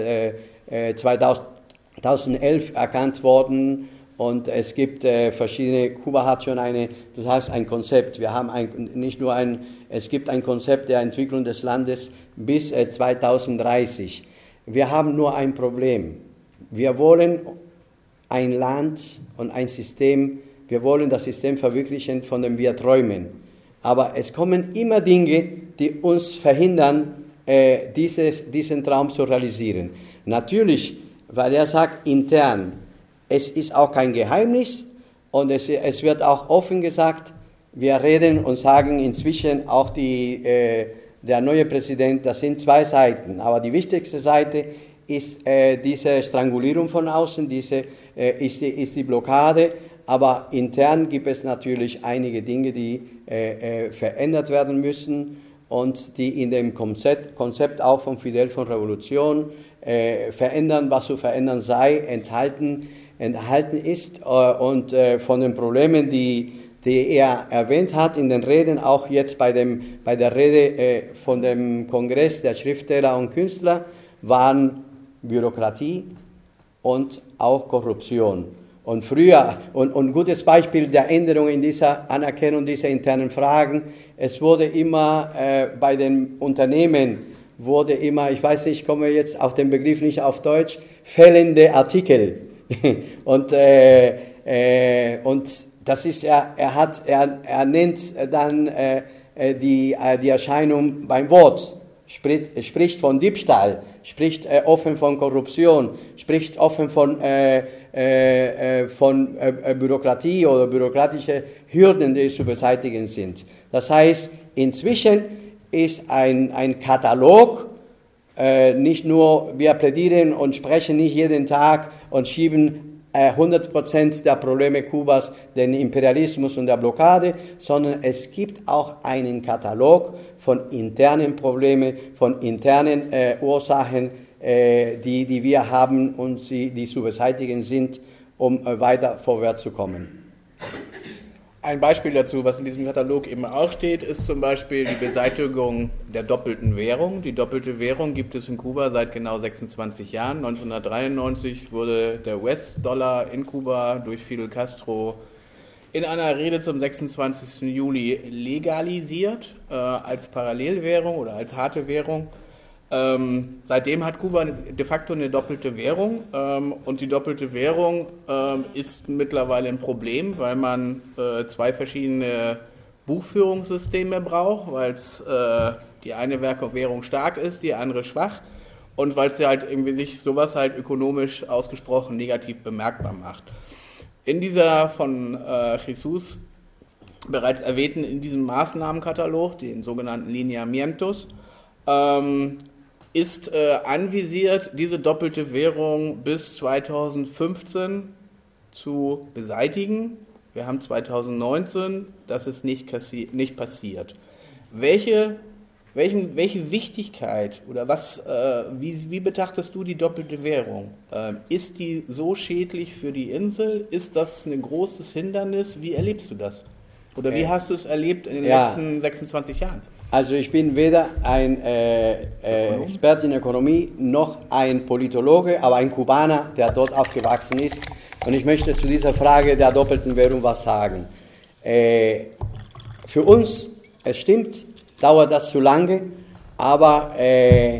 A: 2011 erkannt worden und es gibt verschiedene, Kuba hat schon ein Konzept, wir haben es gibt ein Konzept der Entwicklung des Landes bis 2030. Wir haben nur ein Problem. Wir wollen ein Land und ein System, wir wollen das System verwirklichen, von dem wir träumen. Aber es kommen immer Dinge, die uns verhindern, diesen Traum zu realisieren. Natürlich, weil er sagt intern, es ist auch kein Geheimnis und es wird auch offen gesagt, wir reden und sagen inzwischen auch der neue Präsident, das sind zwei Seiten, aber die wichtigste Seite ist diese Strangulierung von außen, ist die Blockade, aber intern gibt es natürlich einige Dinge, die verändert werden müssen und die in dem Konzept auch von Fidel von Revolution verändern, was zu verändern sei, enthalten ist und von den Problemen, die er erwähnt hat in den Reden, auch jetzt bei der Rede von dem Kongress der Schriftsteller und Künstler, waren Bürokratie und auch Korruption. Und früher, und ein gutes Beispiel der Änderung in dieser Anerkennung dieser internen Fragen, es wurde immer bei den Unternehmen, ich weiß nicht, ich komme jetzt auf den Begriff nicht auf Deutsch, fehlende Artikel. Und das ist, er nennt dann die Erscheinung beim Wort, spricht von Diebstahl, spricht offen von Korruption, spricht offen von Bürokratie oder bürokratische Hürden, die zu beseitigen sind. Das heißt, inzwischen ist ein Katalog, nicht nur, wir plädieren und sprechen nicht jeden Tag und schieben 100% der Probleme Kubas, den Imperialismus und der Blockade, sondern es gibt auch einen Katalog von internen Problemen, von internen Ursachen, die wir haben und die zu beseitigen sind, um weiter vorwärts zu kommen.
B: Ein Beispiel dazu, was in diesem Katalog eben auch steht, ist zum Beispiel die Beseitigung der doppelten Währung. Die doppelte Währung gibt es in Kuba seit genau 26 Jahren. 1993 wurde der US-Dollar in Kuba durch Fidel Castro in einer Rede zum 26. Juli legalisiert als Parallelwährung oder als harte Währung. Seitdem hat Kuba de facto eine doppelte Währung und die doppelte Währung ist mittlerweile ein Problem, weil man zwei verschiedene Buchführungssysteme braucht, weil die eine Währung stark ist, die andere schwach und weil sie halt irgendwie sich sowas halt ökonomisch ausgesprochen negativ bemerkbar macht. In dieser von Jesus bereits erwähnten, in diesem Maßnahmenkatalog, den sogenannten Lineamientos, ist anvisiert, diese doppelte Währung bis 2015 zu beseitigen. Wir haben 2019, das ist nicht passiert. Welche Wichtigkeit oder wie betrachtest du die doppelte Währung? Ist die so schädlich für die Insel? Ist das ein großes Hindernis? Wie erlebst du das? Oder wie hast du es erlebt in den letzten 26 Jahren?
A: Also ich bin weder ein Experte in Ökonomie noch ein Politologe, aber ein Kubaner, der dort aufgewachsen ist. Und ich möchte zu dieser Frage der doppelten Währung was sagen. Für uns, es stimmt, dauert das zu lange, aber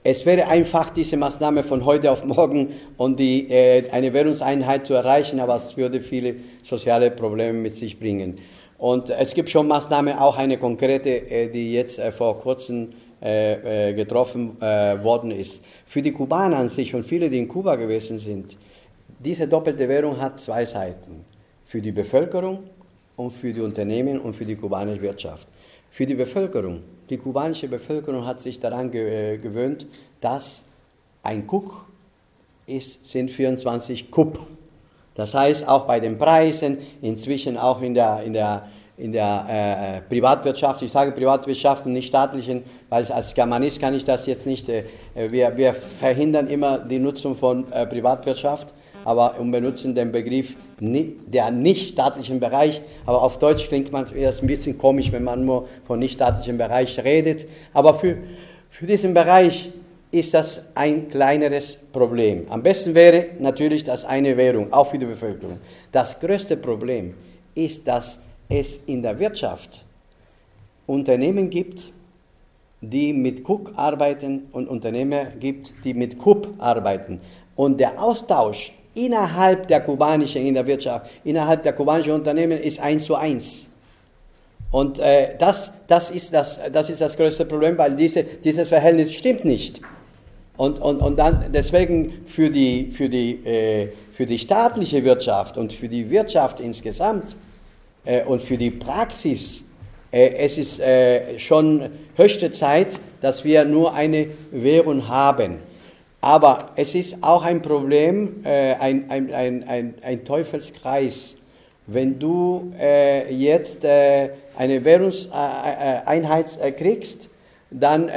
A: Es wäre einfach, diese Maßnahme von heute auf morgen und eine Währungseinheit zu erreichen, aber es würde viele soziale Probleme mit sich bringen. Und es gibt schon Maßnahmen, auch eine konkrete, die jetzt vor kurzem getroffen worden ist. Für die Kubaner an sich und viele, die in Kuba gewesen sind, diese doppelte Währung hat zwei Seiten. Für die Bevölkerung und für die Unternehmen und für die kubanische Wirtschaft. Für die Bevölkerung, die kubanische Bevölkerung hat sich daran gewöhnt, dass ein Cook sind 24 Kub. Das heißt, auch bei den Preisen, inzwischen auch in der Privatwirtschaft, ich sage Privatwirtschaft und nicht staatlichen, weil als Germanist kann ich das jetzt nicht, wir verhindern immer die Nutzung von Privatwirtschaft, aber benutzen den Begriff der nichtstaatlichen Bereich, aber auf Deutsch klingt man erst ein bisschen komisch, wenn man nur von nichtstaatlichem Bereich redet, aber für diesen Bereich ist das ein kleineres Problem. Am besten wäre natürlich das eine Währung, auch für die Bevölkerung. Das größte Problem ist, dass es in der Wirtschaft Unternehmen gibt, die mit Cook arbeiten und Unternehmer gibt, die mit Kub arbeiten. Und der Austausch innerhalb der kubanischen Unternehmen ist 1:1. Und das ist das größte Problem, weil dieses Verhältnis stimmt nicht. Und dann deswegen für die staatliche Wirtschaft und für die Wirtschaft insgesamt und für die Praxis, es ist schon höchste Zeit, dass wir nur eine Währung haben. Aber es ist auch ein Problem, ein Teufelskreis. Wenn du jetzt eine Währungseinheit kriegst, dann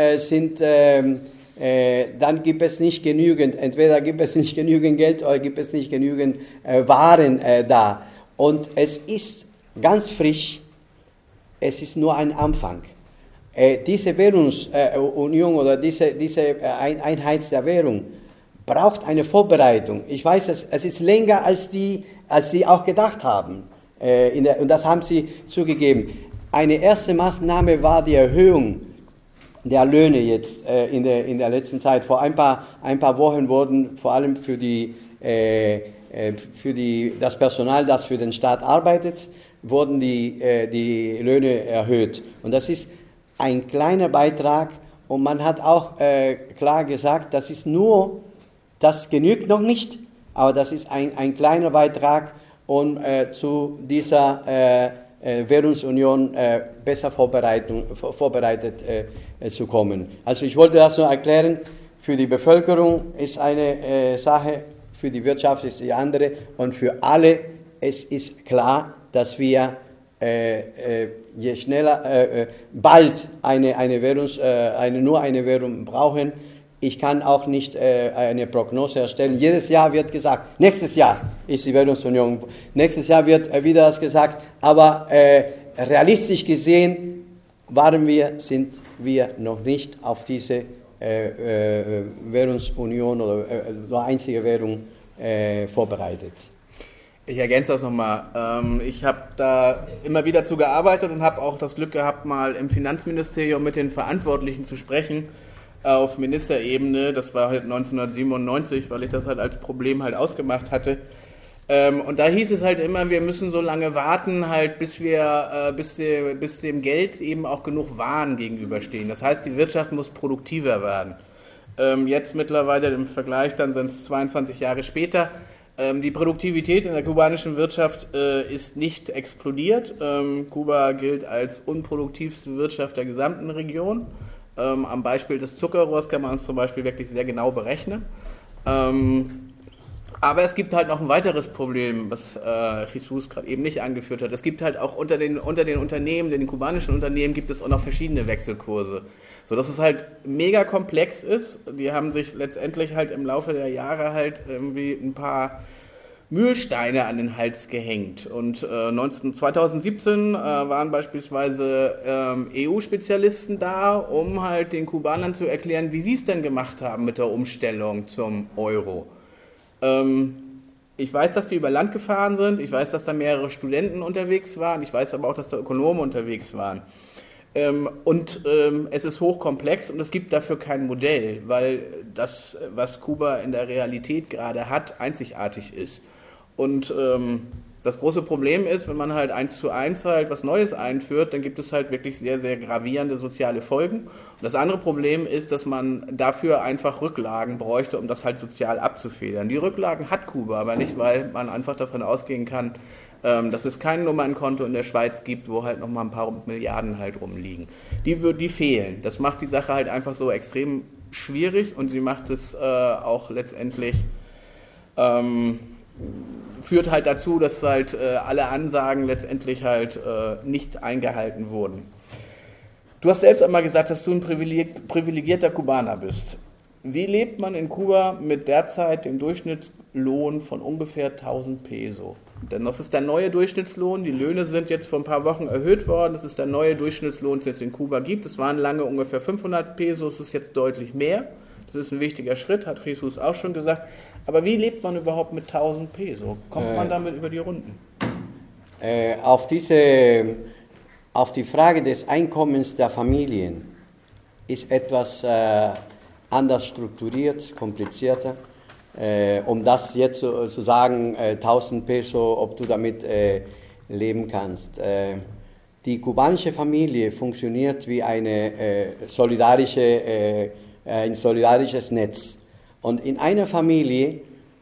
A: dann gibt es nicht genügend, entweder gibt es nicht genügend Geld oder gibt es nicht genügend Waren da. Und es ist ganz frisch, es ist nur ein Anfang. Diese Währungsunion oder diese Einheit der Währung braucht eine Vorbereitung. Ich weiß, es ist länger, als Sie auch gedacht haben. Und das haben Sie zugegeben. Eine erste Maßnahme war die Erhöhung der Löhne jetzt in der letzten Zeit. Vor ein paar Wochen wurden vor allem für das Personal, das für den Staat arbeitet, wurden die Löhne erhöht. Und das ist ein kleiner Beitrag. Und man hat auch klar gesagt, das genügt noch nicht, aber das ist ein kleiner Beitrag, um zu dieser Währungsunion besser vorbereitet zu kommen. Also ich wollte das nur erklären, für die Bevölkerung ist eine Sache, für die Wirtschaft ist die andere und für alle, es ist klar, dass wir je schneller, bald nur eine Währung brauchen. Ich kann auch nicht eine Prognose erstellen. Jedes Jahr wird gesagt, nächstes Jahr ist die Währungsunion, nächstes Jahr wird wieder das gesagt, aber realistisch gesehen sind wir noch nicht auf diese Währungsunion oder nur einzige Währung vorbereitet.
B: Ich ergänze das nochmal. Ich habe da immer wieder zu gearbeitet und habe auch das Glück gehabt, mal im Finanzministerium mit den Verantwortlichen zu sprechen, auf Ministerebene. Das war halt 1997, weil ich das halt als Problem halt ausgemacht hatte. Und da hieß es halt immer, wir müssen so lange warten, halt bis dem Geld eben auch genug Waren gegenüberstehen. Das heißt, die Wirtschaft muss produktiver werden. Jetzt mittlerweile im Vergleich, dann sind es 22 Jahre später. Die Produktivität in der kubanischen Wirtschaft ist nicht explodiert. Kuba gilt als unproduktivste Wirtschaft der gesamten Region. Am Beispiel des Zuckerrohrs kann man es zum Beispiel wirklich sehr genau berechnen. Aber es gibt halt noch ein weiteres Problem, was Jesus gerade eben nicht angeführt hat. Es gibt halt auch unter den Unternehmen, den kubanischen Unternehmen, gibt es auch noch verschiedene Wechselkurse. So dass es halt mega komplex ist. Die haben sich letztendlich halt im Laufe der Jahre halt irgendwie ein paar Mühlsteine an den Hals gehängt. Und 2017 waren beispielsweise EU-Spezialisten da, um halt den Kubanern zu erklären, wie sie es denn gemacht haben mit der Umstellung zum Euro. Ich weiß, dass sie über Land gefahren sind, ich weiß, dass da mehrere Studenten unterwegs waren, ich weiß aber auch, dass da Ökonomen unterwegs waren. Es ist hochkomplex und es gibt dafür kein Modell, weil das, was Kuba in der Realität gerade hat, einzigartig ist. Und das große Problem ist, wenn man halt 1:1 halt was Neues einführt, dann gibt es halt wirklich sehr, sehr gravierende soziale Folgen. Und das andere Problem ist, dass man dafür einfach Rücklagen bräuchte, um das halt sozial abzufedern. Die Rücklagen hat Kuba, aber nicht, weil man einfach davon ausgehen kann, dass es kein Nummernkonto in der Schweiz gibt, wo halt nochmal ein paar Milliarden halt rumliegen. Die fehlen. Das macht die Sache halt einfach so extrem schwierig und sie macht es auch letztendlich, führt halt dazu, dass halt alle Ansagen letztendlich halt nicht eingehalten wurden. Du hast selbst einmal gesagt, dass du ein privilegierter Kubaner bist. Wie lebt man in Kuba mit derzeit dem Durchschnittslohn von ungefähr 1000 Peso? Denn das ist der neue Durchschnittslohn. Die Löhne sind jetzt vor ein paar Wochen erhöht worden. Das ist der neue Durchschnittslohn, den es in Kuba gibt. Es waren lange ungefähr 500 Peso, es ist jetzt deutlich mehr. Das ist ein wichtiger Schritt, hat Jesus auch schon gesagt. Aber wie lebt man überhaupt mit 1000 Peso? Kommt man damit über die Runden?
A: Auf die Frage des Einkommens der Familien ist etwas anders strukturiert, komplizierter. Um das jetzt zu sagen, 1000 Peso, ob du damit leben kannst. Die kubanische Familie funktioniert wie ein solidarisches Netz. Und in einer Familie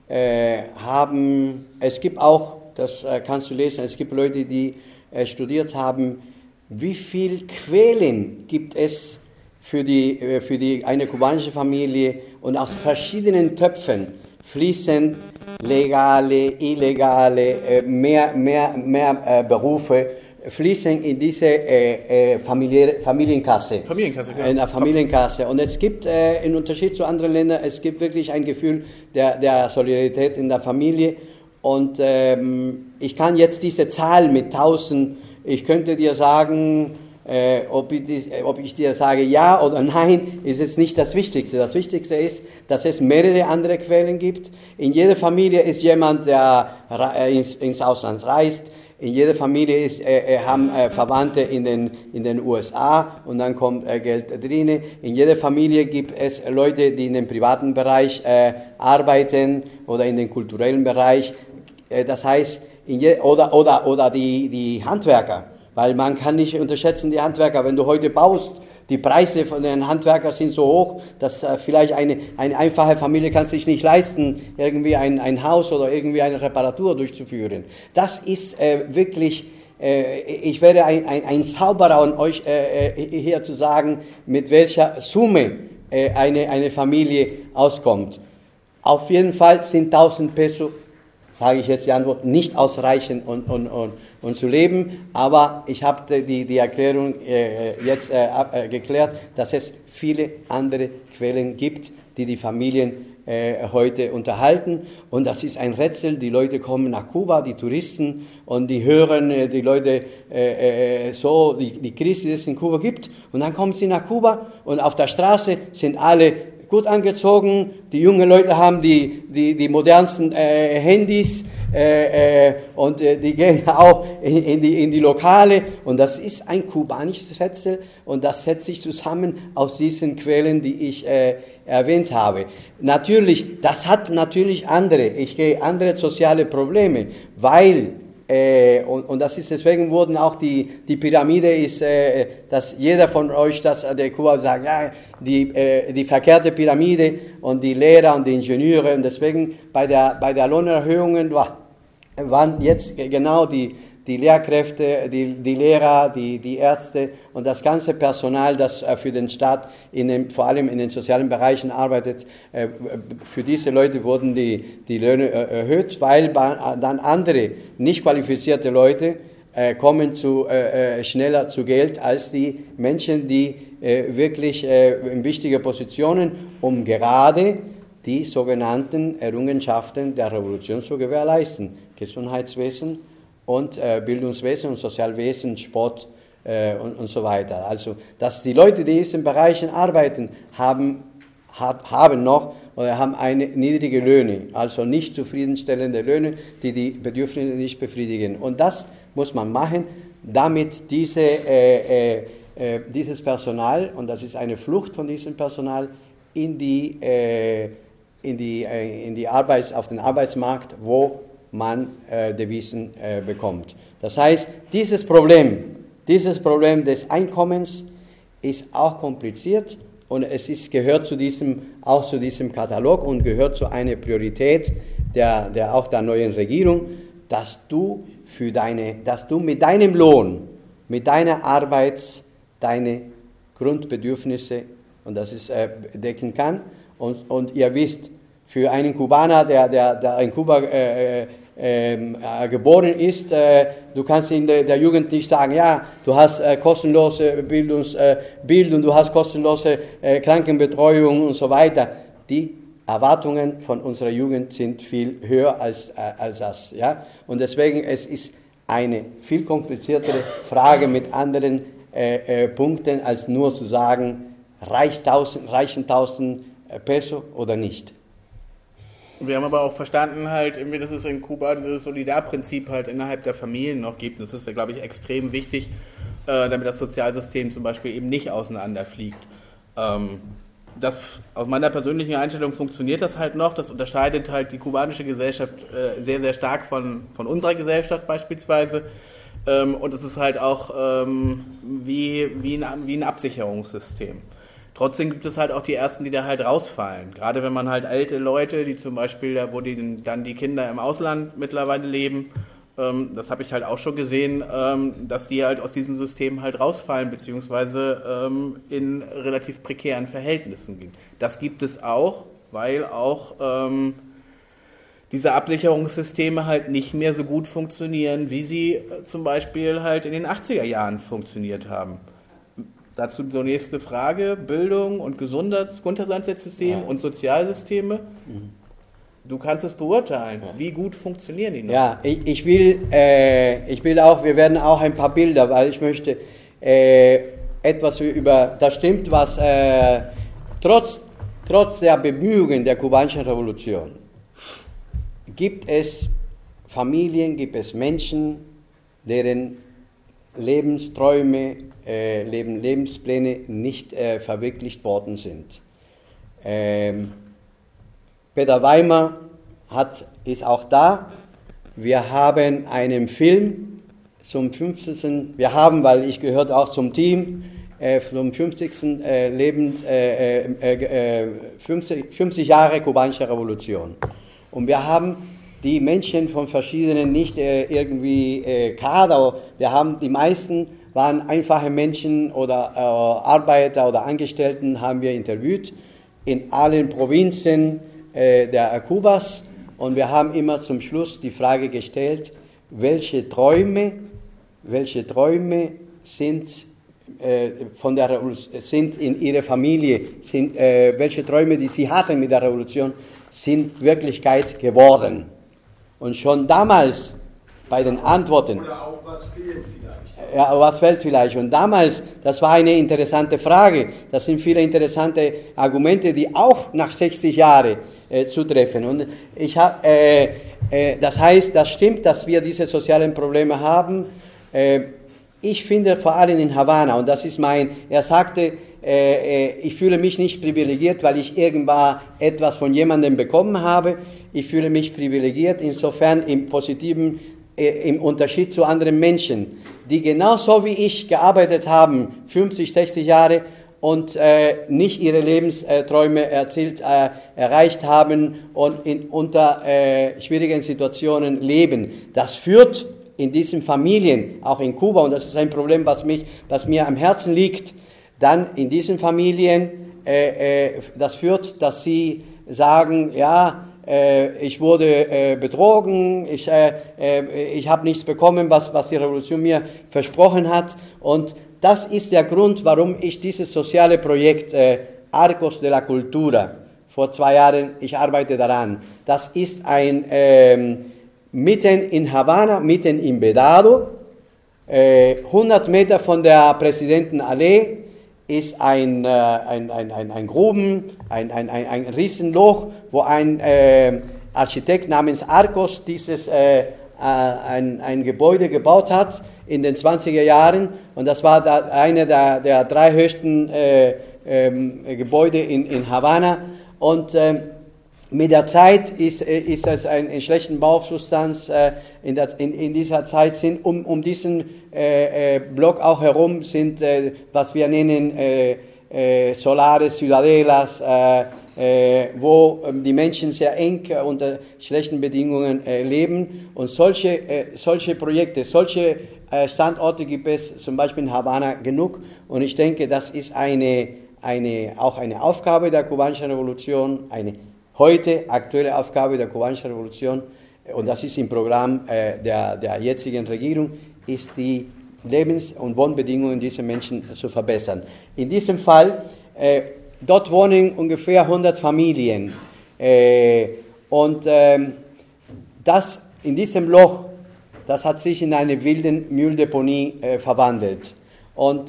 A: es gibt auch, das kannst du lesen, es gibt Leute, die studiert haben, wie viele Quellen gibt es für eine kubanische Familie, und aus verschiedenen Töpfen fließen legale, illegale, mehr Berufe fließen in diese Familienkasse.
B: Familienkasse, genau.
A: In der Familienkasse. Und es gibt, im Unterschied zu anderen Ländern, es gibt wirklich ein Gefühl der Solidarität in der Familie. Und ich kann jetzt diese Zahl mit 1000, ich könnte dir sagen, ob ich dir sage ja oder nein, ist es nicht das Wichtigste. Das Wichtigste ist, dass es mehrere andere Quellen gibt. In jeder Familie ist jemand, der ins Ausland reist. In jeder Familie haben Verwandte in den USA und dann kommt Geld drin. In jeder Familie gibt es Leute, die in dem privaten Bereich arbeiten oder in den kulturellen Bereich. Das heißt, oder die Handwerker. Weil man kann nicht unterschätzen, die Handwerker, wenn du heute baust, die Preise von den Handwerkern sind so hoch, dass vielleicht eine einfache Familie kann sich nicht leisten, irgendwie ein Haus oder irgendwie eine Reparatur durchzuführen. Das ist wirklich, ich wäre ein Zauberer an euch hier zu sagen, mit welcher Summe eine Familie auskommt. Auf jeden Fall sind 1000 Peso, sage ich jetzt die Antwort, nicht ausreichend und zu leben, aber ich habe die Erklärung jetzt geklärt, dass es viele andere Quellen gibt, die Familien heute unterhalten, und das ist ein Rätsel. Die Leute kommen nach Kuba, die Touristen, und die hören die Leute die Krise, die es in Kuba gibt, und dann kommen sie nach Kuba und auf der Straße sind alle gut angezogen, die jungen Leute haben die modernsten Handys, und die gehen auch in die Lokale, und das ist ein kubanisches Rätsel, und das setzt sich zusammen aus diesen Quellen, die ich erwähnt habe. Natürlich, das hat natürlich andere soziale Probleme, weil und das ist, deswegen wurden auch die Pyramide ist, dass jeder von euch, der Kuba sagt, ja, die verkehrte Pyramide, und die Lehrer und die Ingenieure, und deswegen bei der Lohnerhöhungen waren jetzt genau die Lehrkräfte, die Lehrer, die Ärzte und das ganze Personal, das für den Staat vor allem in den sozialen Bereichen arbeitet, für diese Leute wurden die Löhne erhöht, weil dann andere, nicht qualifizierte Leute kommen schneller zu Geld als die Menschen, die wirklich in wichtige Positionen, um gerade die sogenannten Errungenschaften der Revolution zu gewährleisten. Gesundheitswesen und Bildungswesen und Sozialwesen, Sport und so weiter. Also, dass die Leute, die in diesen Bereichen arbeiten, haben eine niedrige Löhne, also nicht zufriedenstellende Löhne, die Bedürfnisse nicht befriedigen. Und das muss man machen, damit diese dieses Personal, und das ist eine Flucht von diesem Personal, auf den Arbeitsmarkt, wo man Devisen bekommt. Das heißt, dieses Problem des Einkommens ist auch kompliziert und gehört auch zu diesem Katalog und gehört zu einer Priorität auch der neuen Regierung, dass du mit deinem Lohn, mit deiner Arbeit deine Grundbedürfnisse und das ist decken kann. Und ihr wisst, für einen Kubaner, der in Kuba geboren ist, du kannst in der Jugend nicht sagen, ja, du hast kostenlose Bildung, du hast kostenlose Krankenbetreuung und so weiter. Die Erwartungen von unserer Jugend sind viel höher als das. Ja? Und deswegen, es ist eine viel kompliziertere Frage mit anderen Punkten, als nur zu sagen, reichen 1000 Peso oder nicht.
B: Wir haben aber auch verstanden halt, irgendwie, dass es in Kuba dieses Solidarprinzip halt innerhalb der Familien noch gibt. Das ist ja, glaube ich, extrem wichtig, damit das Sozialsystem zum Beispiel eben nicht auseinanderfliegt. Aus meiner persönlichen Einstellung funktioniert das halt noch. Das unterscheidet halt die kubanische Gesellschaft sehr, sehr stark von unserer Gesellschaft beispielsweise. Und es ist halt auch wie ein Absicherungssystem. Trotzdem gibt es halt auch die Ersten, die da halt rausfallen. Gerade wenn man halt alte Leute, die zum Beispiel, wo dann die Kinder im Ausland mittlerweile leben, das habe ich halt auch schon gesehen, dass die halt aus diesem System halt rausfallen, beziehungsweise in relativ prekären Verhältnissen gehen. Das gibt es auch, weil auch diese Absicherungssysteme halt nicht mehr so gut funktionieren, wie sie zum Beispiel halt in den 80er Jahren funktioniert haben. Dazu die nächste Frage, Bildung und Gesundheitssystem und Sozialsysteme. Du kannst es beurteilen, wie gut funktionieren die noch?
A: Ja, ich will auch, wir werden auch ein paar Bilder, weil ich möchte etwas das stimmt, was trotz der Bemühungen der kubanischen Revolution gibt es Familien, gibt es Menschen, deren Lebensträume, Lebenspläne nicht verwirklicht worden sind. Peter Weimar ist auch da. Wir haben einen Film zum 50. weil ich gehört auch zum Team, zum 50. 50 Jahre kubanische Revolution. Und wir haben die Menschen von verschiedenen, nicht irgendwie Kader, die meisten waren einfache Menschen oder Arbeiter oder Angestellten, haben wir interviewt in allen Provinzen der Kubas und wir haben immer zum Schluss die Frage gestellt, welche Träume sind sind in ihrer Familie, welche Träume, die sie hatten mit der Revolution, sind Wirklichkeit geworden. Und schon damals bei den Antworten.
C: Oder auch was fehlt vielleicht.
A: Ja, was fehlt vielleicht? Und damals, das war eine interessante Frage. Das sind viele interessante Argumente, die auch nach 60 Jahren zutreffen. Und das heißt, das stimmt, dass wir diese sozialen Probleme haben. Ich finde vor allem in Havanna, und das ist er sagte, ich fühle mich nicht privilegiert, weil ich irgendwann etwas von jemandem bekommen habe. Ich fühle mich privilegiert, insofern im Positiven, im Unterschied zu anderen Menschen, die genauso wie ich gearbeitet haben, 50, 60 Jahre, und nicht ihre Lebensträume erreicht haben und unter schwierigen Situationen leben. Das führt in diesen Familien, auch in Kuba, und das ist ein Problem, was mir am Herzen liegt, dann in diesen Familien, das führt, dass sie sagen, ja, ich wurde betrogen, ich habe nichts bekommen, was die Revolution mir versprochen hat. Und das ist der Grund, warum ich dieses soziale Projekt Arcos de la Cultura, vor 2 Jahren, ich arbeite daran. Das ist mitten in Havanna, mitten in Vedado, 100 Meter von der Präsidentenallee, ist ein Gruben, ein Riesenloch, wo ein Architekt namens Arcos ein Gebäude gebaut hat. in den 20er Jahren und das war eine der 3 höchsten Gebäude in Havanna und mit der Zeit ist es ein schlechten Bauzustand. In dieser Zeit sind um diesen Block auch herum sind, was wir nennen, Solares, Ciudadelas, wo die Menschen sehr eng unter schlechten Bedingungen leben. Und solche Projekte, solche Standorte gibt es zum Beispiel in Havanna genug. Und ich denke, das ist auch eine Aufgabe der kubanischen Revolution, eine heute aktuelle Aufgabe der kubanischen Revolution, und das ist im Programm der jetzigen Regierung, ist die Lebens- und Wohnbedingungen dieser Menschen zu verbessern. In diesem Fall, dort wohnen ungefähr 100 Familien und das in diesem Loch, das hat sich in eine wilde Mülldeponie verwandelt. Und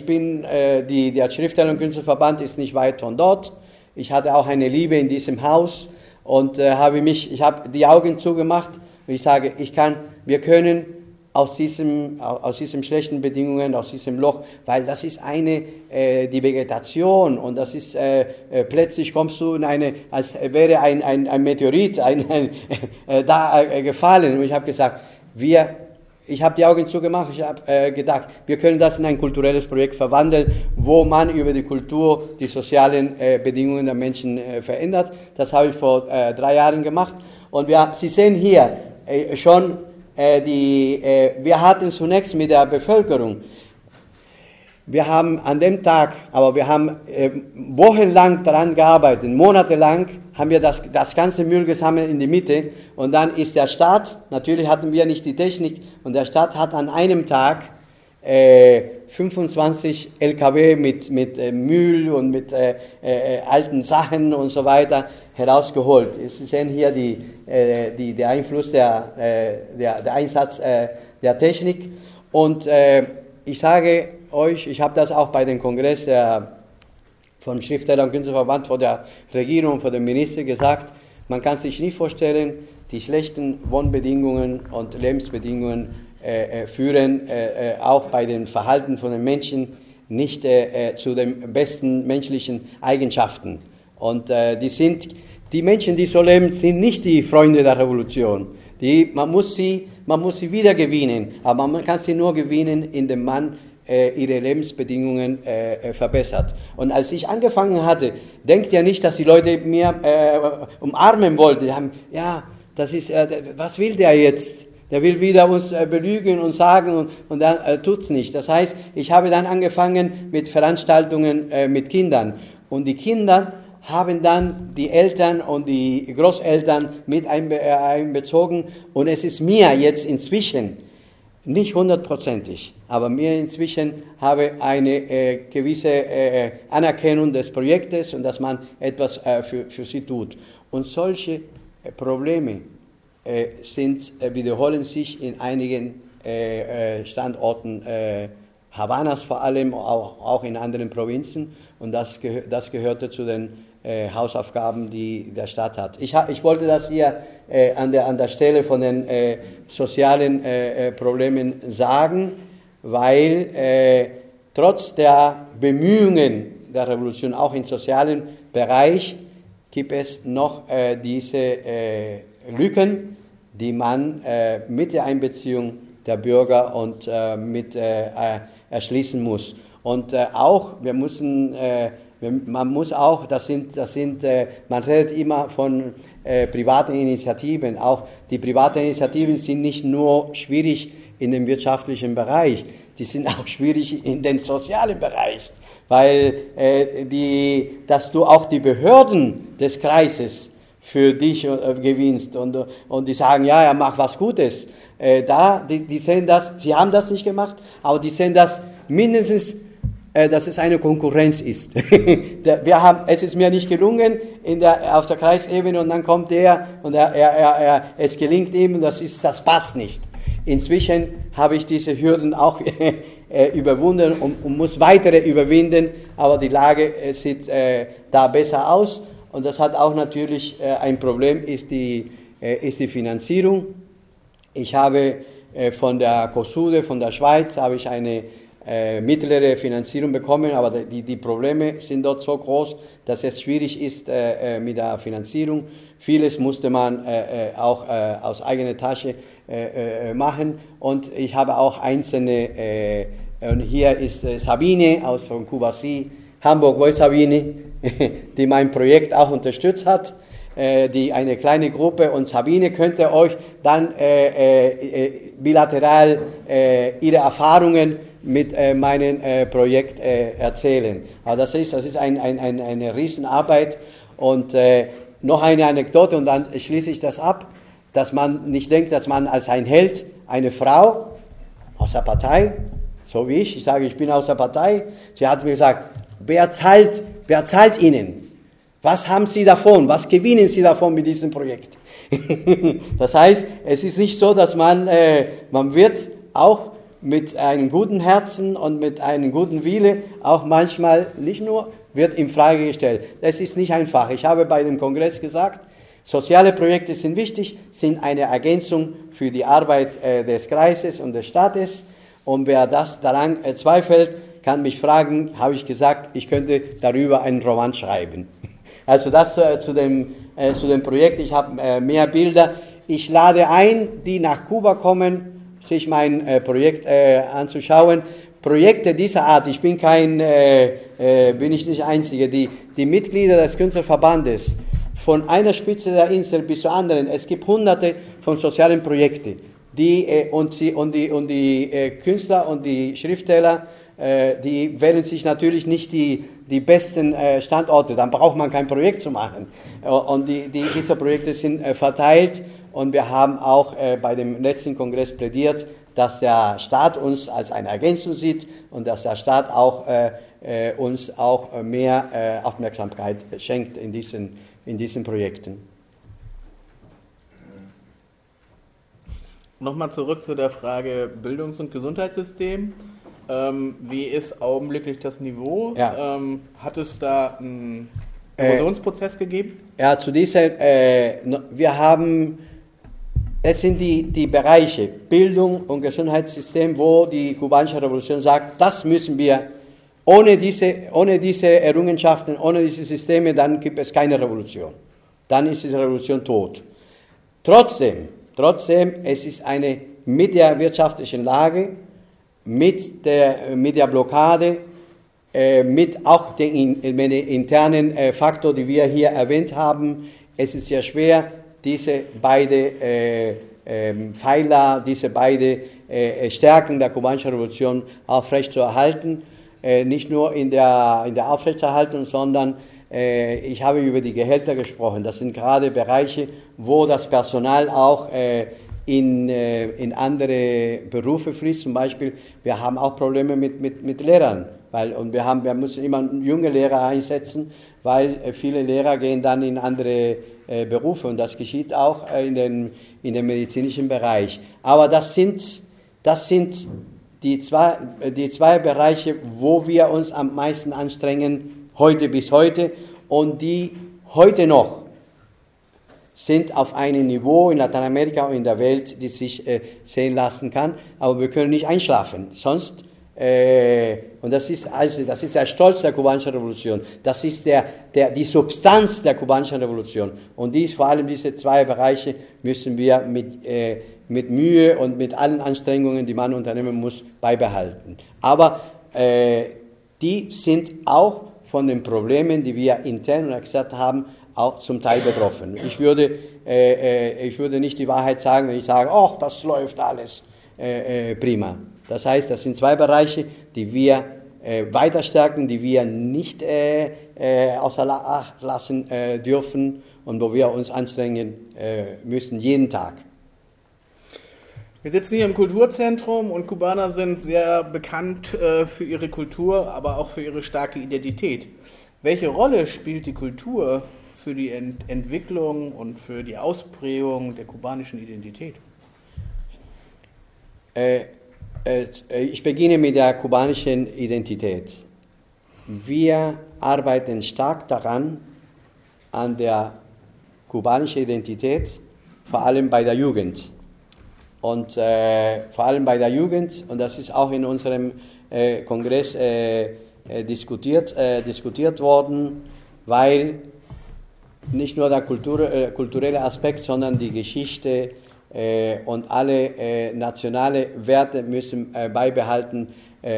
A: der Schriftsteller- und Künstlerverband ist nicht weit von dort. Ich hatte auch eine Liebe in diesem Haus und ich habe die Augen zugemacht und ich sage, wir können aus diesen schlechten Bedingungen, aus diesem Loch, weil das ist die Vegetation und das ist, plötzlich kommst du als wäre ein Meteorit da gefallen und ich habe gesagt, ich habe die Augen zugemacht, ich habe gedacht, wir können das in ein kulturelles Projekt verwandeln, wo man über die Kultur die sozialen Bedingungen der Menschen verändert. Das habe ich vor 3 Jahren gemacht. Und Sie sehen hier schon, wir hatten zunächst mit der Bevölkerung, wir haben an dem Tag, aber wir haben wochenlang daran gearbeitet, monatelang haben wir das ganze Müll gesammelt in die Mitte und dann ist der Staat, natürlich hatten wir nicht die Technik und der Staat hat an einem Tag 25 LKW mit Müll und mit alten Sachen und so weiter herausgeholt. Sie sehen hier der Einfluss, der Einsatz der Technik und ich sage euch, ich habe das auch bei dem Kongress vom Schriftsteller- und Künstlerverband vor der Regierung, vor dem Minister gesagt, man kann sich nicht vorstellen, die schlechten Wohnbedingungen und Lebensbedingungen führen auch bei dem Verhalten von den Menschen nicht zu den besten menschlichen Eigenschaften. Und die Menschen, die so leben, sind nicht die Freunde der Revolution. Man muss sie wieder gewinnen, aber man kann sie nur gewinnen, indem man ihre Lebensbedingungen verbessert. Und als ich angefangen hatte, denkt ja nicht, dass die Leute mir umarmen wollten. Die haben, was will der jetzt? Der will wieder uns belügen und sagen und dann tut's nicht. Das heißt, ich habe dann angefangen mit Veranstaltungen mit Kindern. Und die Kinder haben dann die Eltern und die Großeltern mit einbezogen. Und es ist mir jetzt inzwischen, nicht 100%, aber mir inzwischen habe eine gewisse Anerkennung des Projektes und dass man etwas für sie tut. Und solche Probleme wiederholen sich in einigen Standorten Havanas vor allem, auch in anderen Provinzen und das gehörte zu den Hausaufgaben, die der Staat hat. Ich wollte das hier an der Stelle von den sozialen Problemen sagen, weil trotz der Bemühungen der Revolution auch im sozialen Bereich gibt es noch diese Lücken, die man mit der Einbeziehung der Bürger und erschließen muss. Und man muss auch, man redet immer von privaten Initiativen. Auch die privaten Initiativen sind nicht nur schwierig in dem wirtschaftlichen Bereich, die sind auch schwierig in den sozialen Bereich, weil dass du auch die Behörden des Kreises für dich gewinnst und die sagen, ja, mach was Gutes. Die sehen das, sie haben das nicht gemacht, aber die sehen das mindestens, dass es eine Konkurrenz ist. Es ist mir nicht gelungen auf der Kreisebene und dann kommt der und es gelingt ihm, das passt nicht. Inzwischen habe ich diese Hürden auch überwunden und muss weitere überwinden, aber die Lage sieht da besser aus und das hat auch natürlich ein Problem, ist die Finanzierung. Ich habe von der COSUDE, von der Schweiz, habe ich eine mittlere Finanzierung bekommen, aber die Probleme sind dort so groß, dass es schwierig ist mit der Finanzierung. Vieles musste man auch aus eigener Tasche machen und ich habe auch einzelne, und hier ist Sabine von Cubasi, Hamburg, wo ist Sabine, die mein Projekt auch unterstützt hat, die eine kleine Gruppe, und Sabine könnte euch dann bilateral ihre Erfahrungen mit meinem Projekt erzählen. Aber das ist eine Riesenarbeit. Und noch eine Anekdote und dann schließe ich das ab, dass man nicht denkt, dass man als ein Held eine Frau aus der Partei, so wie ich sage, ich bin aus der Partei, sie hat mir gesagt, wer zahlt Ihnen? Was haben Sie davon? Was gewinnen Sie davon mit diesem Projekt? Das heißt, es ist nicht so, dass man wird auch mit einem guten Herzen und mit einem guten Wille auch manchmal nicht nur wird in Frage gestellt. Das ist nicht einfach. Ich habe bei dem Kongress gesagt, soziale Projekte sind wichtig, sind eine Ergänzung für die Arbeit des Kreises und des Staates. Und wer das daran zweifelt, kann mich fragen, habe ich gesagt, ich könnte darüber einen Roman schreiben. Also das zu dem Projekt. Ich habe mehr Bilder. Ich lade ein, die nach Kuba kommen, sich mein Projekt anzuschauen. Projekte dieser Art, ich bin bin ich nicht der Einzige, die Mitglieder des Künstlerverbandes, von einer Spitze der Insel bis zur anderen, es gibt hunderte von sozialen Projekten, die Künstler und die Schriftsteller, die wählen sich natürlich nicht die besten Standorte, dann braucht man kein Projekt zu machen. Und diese Projekte sind verteilt, und wir haben auch bei dem letzten Kongress plädiert, dass der Staat uns als eine Ergänzung sieht und dass der Staat auch uns auch mehr Aufmerksamkeit schenkt in diesen Projekten.
B: Nochmal zurück zu der Frage Bildungs- und Gesundheitssystem. Wie ist augenblicklich das Niveau?
A: Ja.
B: Hat es da einen Evolutionsprozess gegeben?
A: Ja, zu dieser, es sind die Bereiche Bildung und Gesundheitssystem, wo die kubanische Revolution sagt, das müssen wir, ohne diese Errungenschaften, ohne diese Systeme, dann gibt es keine Revolution. Dann ist die Revolution tot. Trotzdem, es ist mit der wirtschaftlichen Lage, mit der Blockade, mit auch den internen Faktor, die wir hier erwähnt haben, es ist sehr schwer, diese beiden Pfeiler, diese beiden Stärken der kubanischen Revolution aufrechtzuerhalten. Nicht nur in der Aufrechterhaltung, sondern ich habe über die Gehälter gesprochen. Das sind gerade Bereiche, wo das Personal auch in andere Berufe fließt. Zum Beispiel, wir haben auch Probleme mit Lehrern, wir müssen immer junge Lehrer einsetzen, weil viele Lehrer gehen dann in andere Berufe, und das geschieht auch in dem medizinischen Bereich. Aber das sind die zwei Bereiche, wo wir uns am meisten anstrengen, bis heute, und die heute noch sind auf einem Niveau in Lateinamerika und in der Welt, die sich sehen lassen kann, aber wir können nicht einschlafen, sonst und das ist der Stolz der kubanischen Revolution, das ist die Substanz der kubanischen Revolution, und vor allem diese zwei Bereiche müssen wir mit Mühe und mit allen Anstrengungen, die man unternehmen muss, beibehalten. Aber die sind auch von den Problemen, die wir intern und extern haben, auch zum Teil betroffen. Ich würde nicht die Wahrheit sagen, wenn ich sage, ach, das läuft alles prima. Das heißt, das sind zwei Bereiche, die wir weiter stärken, die wir nicht außer Acht lassen dürfen und wo wir uns anstrengen müssen, jeden Tag.
B: Wir sitzen hier im Kulturzentrum, und Kubaner sind sehr bekannt für ihre Kultur, aber auch für ihre starke Identität. Welche Rolle spielt die Kultur für die Entwicklung und für die Ausprägung der kubanischen Identität?
A: Ich beginne mit der kubanischen Identität. Wir arbeiten stark daran, an der kubanischen Identität, vor allem bei der Jugend. und vor allem bei der Jugend, und das ist auch in unserem Kongress diskutiert worden, weil nicht nur der kulturelle Aspekt, sondern die Geschichte und alle nationale Werte müssen beibehalten,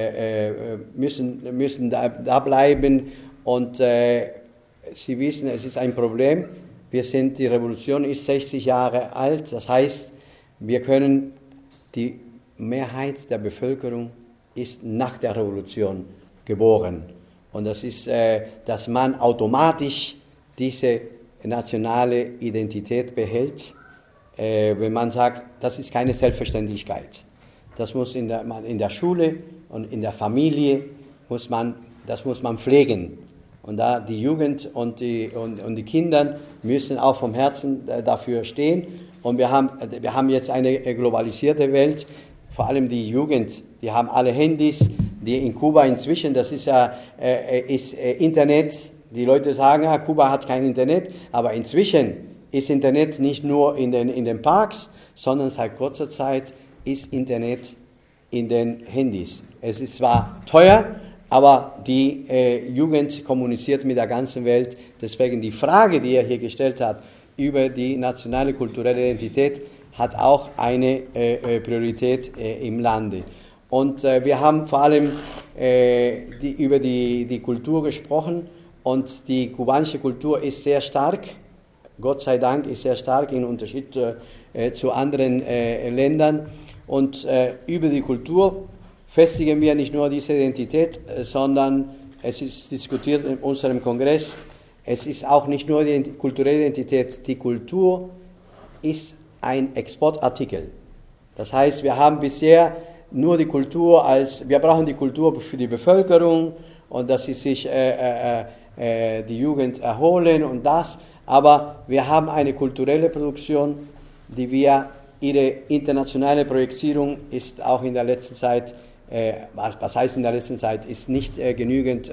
A: müssen da bleiben. Und Sie wissen, es ist ein Problem. Die Revolution ist 60 Jahre alt, das heißt, wir können, die Mehrheit der Bevölkerung ist nach der Revolution geboren. Und das ist, dass man automatisch diese nationale Identität behält, wenn man sagt, das ist keine Selbstverständlichkeit. Das muss in der Schule und in der Familie muss man pflegen. Und da die Jugend und die Kinder müssen auch vom Herzen dafür stehen. Und wir haben jetzt eine globalisierte Welt, vor allem die Jugend, die haben alle Handys, die in Kuba inzwischen, das ist Internet. Die Leute sagen, ja, Kuba hat kein Internet, aber inzwischen ist Internet nicht nur in den Parks, sondern seit kurzer Zeit ist Internet in den Handys. Es ist zwar teuer, aber die Jugend kommuniziert mit der ganzen Welt. Deswegen die Frage, die er hier gestellt hat, über die nationale kulturelle Identität, hat auch eine Priorität im Lande. Und wir haben vor allem über die Kultur gesprochen. Und die kubanische Kultur ist sehr stark, Gott sei Dank ist sehr stark im Unterschied zu anderen Ländern. Und über die Kultur festigen wir nicht nur diese Identität, sondern es ist diskutiert in unserem Kongress, es ist auch nicht nur die kulturelle Identität, die Kultur ist ein Exportartikel. Das heißt, wir haben bisher nur die Kultur wir brauchen die Kultur für die Bevölkerung und dass sie sich die Jugend erholen und das, aber wir haben eine kulturelle Produktion, ihre internationale Projizierung ist auch in der letzten Zeit, was heißt in der letzten Zeit, ist nicht genügend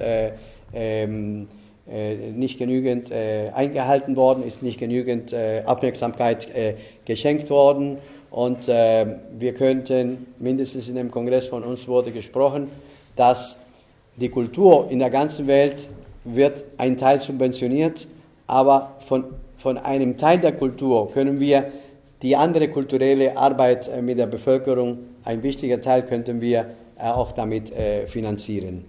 A: eingehalten worden, ist nicht genügend Aufmerksamkeit geschenkt worden und wir könnten, mindestens in dem Kongress von uns wurde gesprochen, dass die Kultur in der ganzen Welt wird ein Teil subventioniert, aber von einem Teil der Kultur können wir die andere kulturelle Arbeit mit der Bevölkerung, ein wichtiger Teil könnten wir auch damit finanzieren.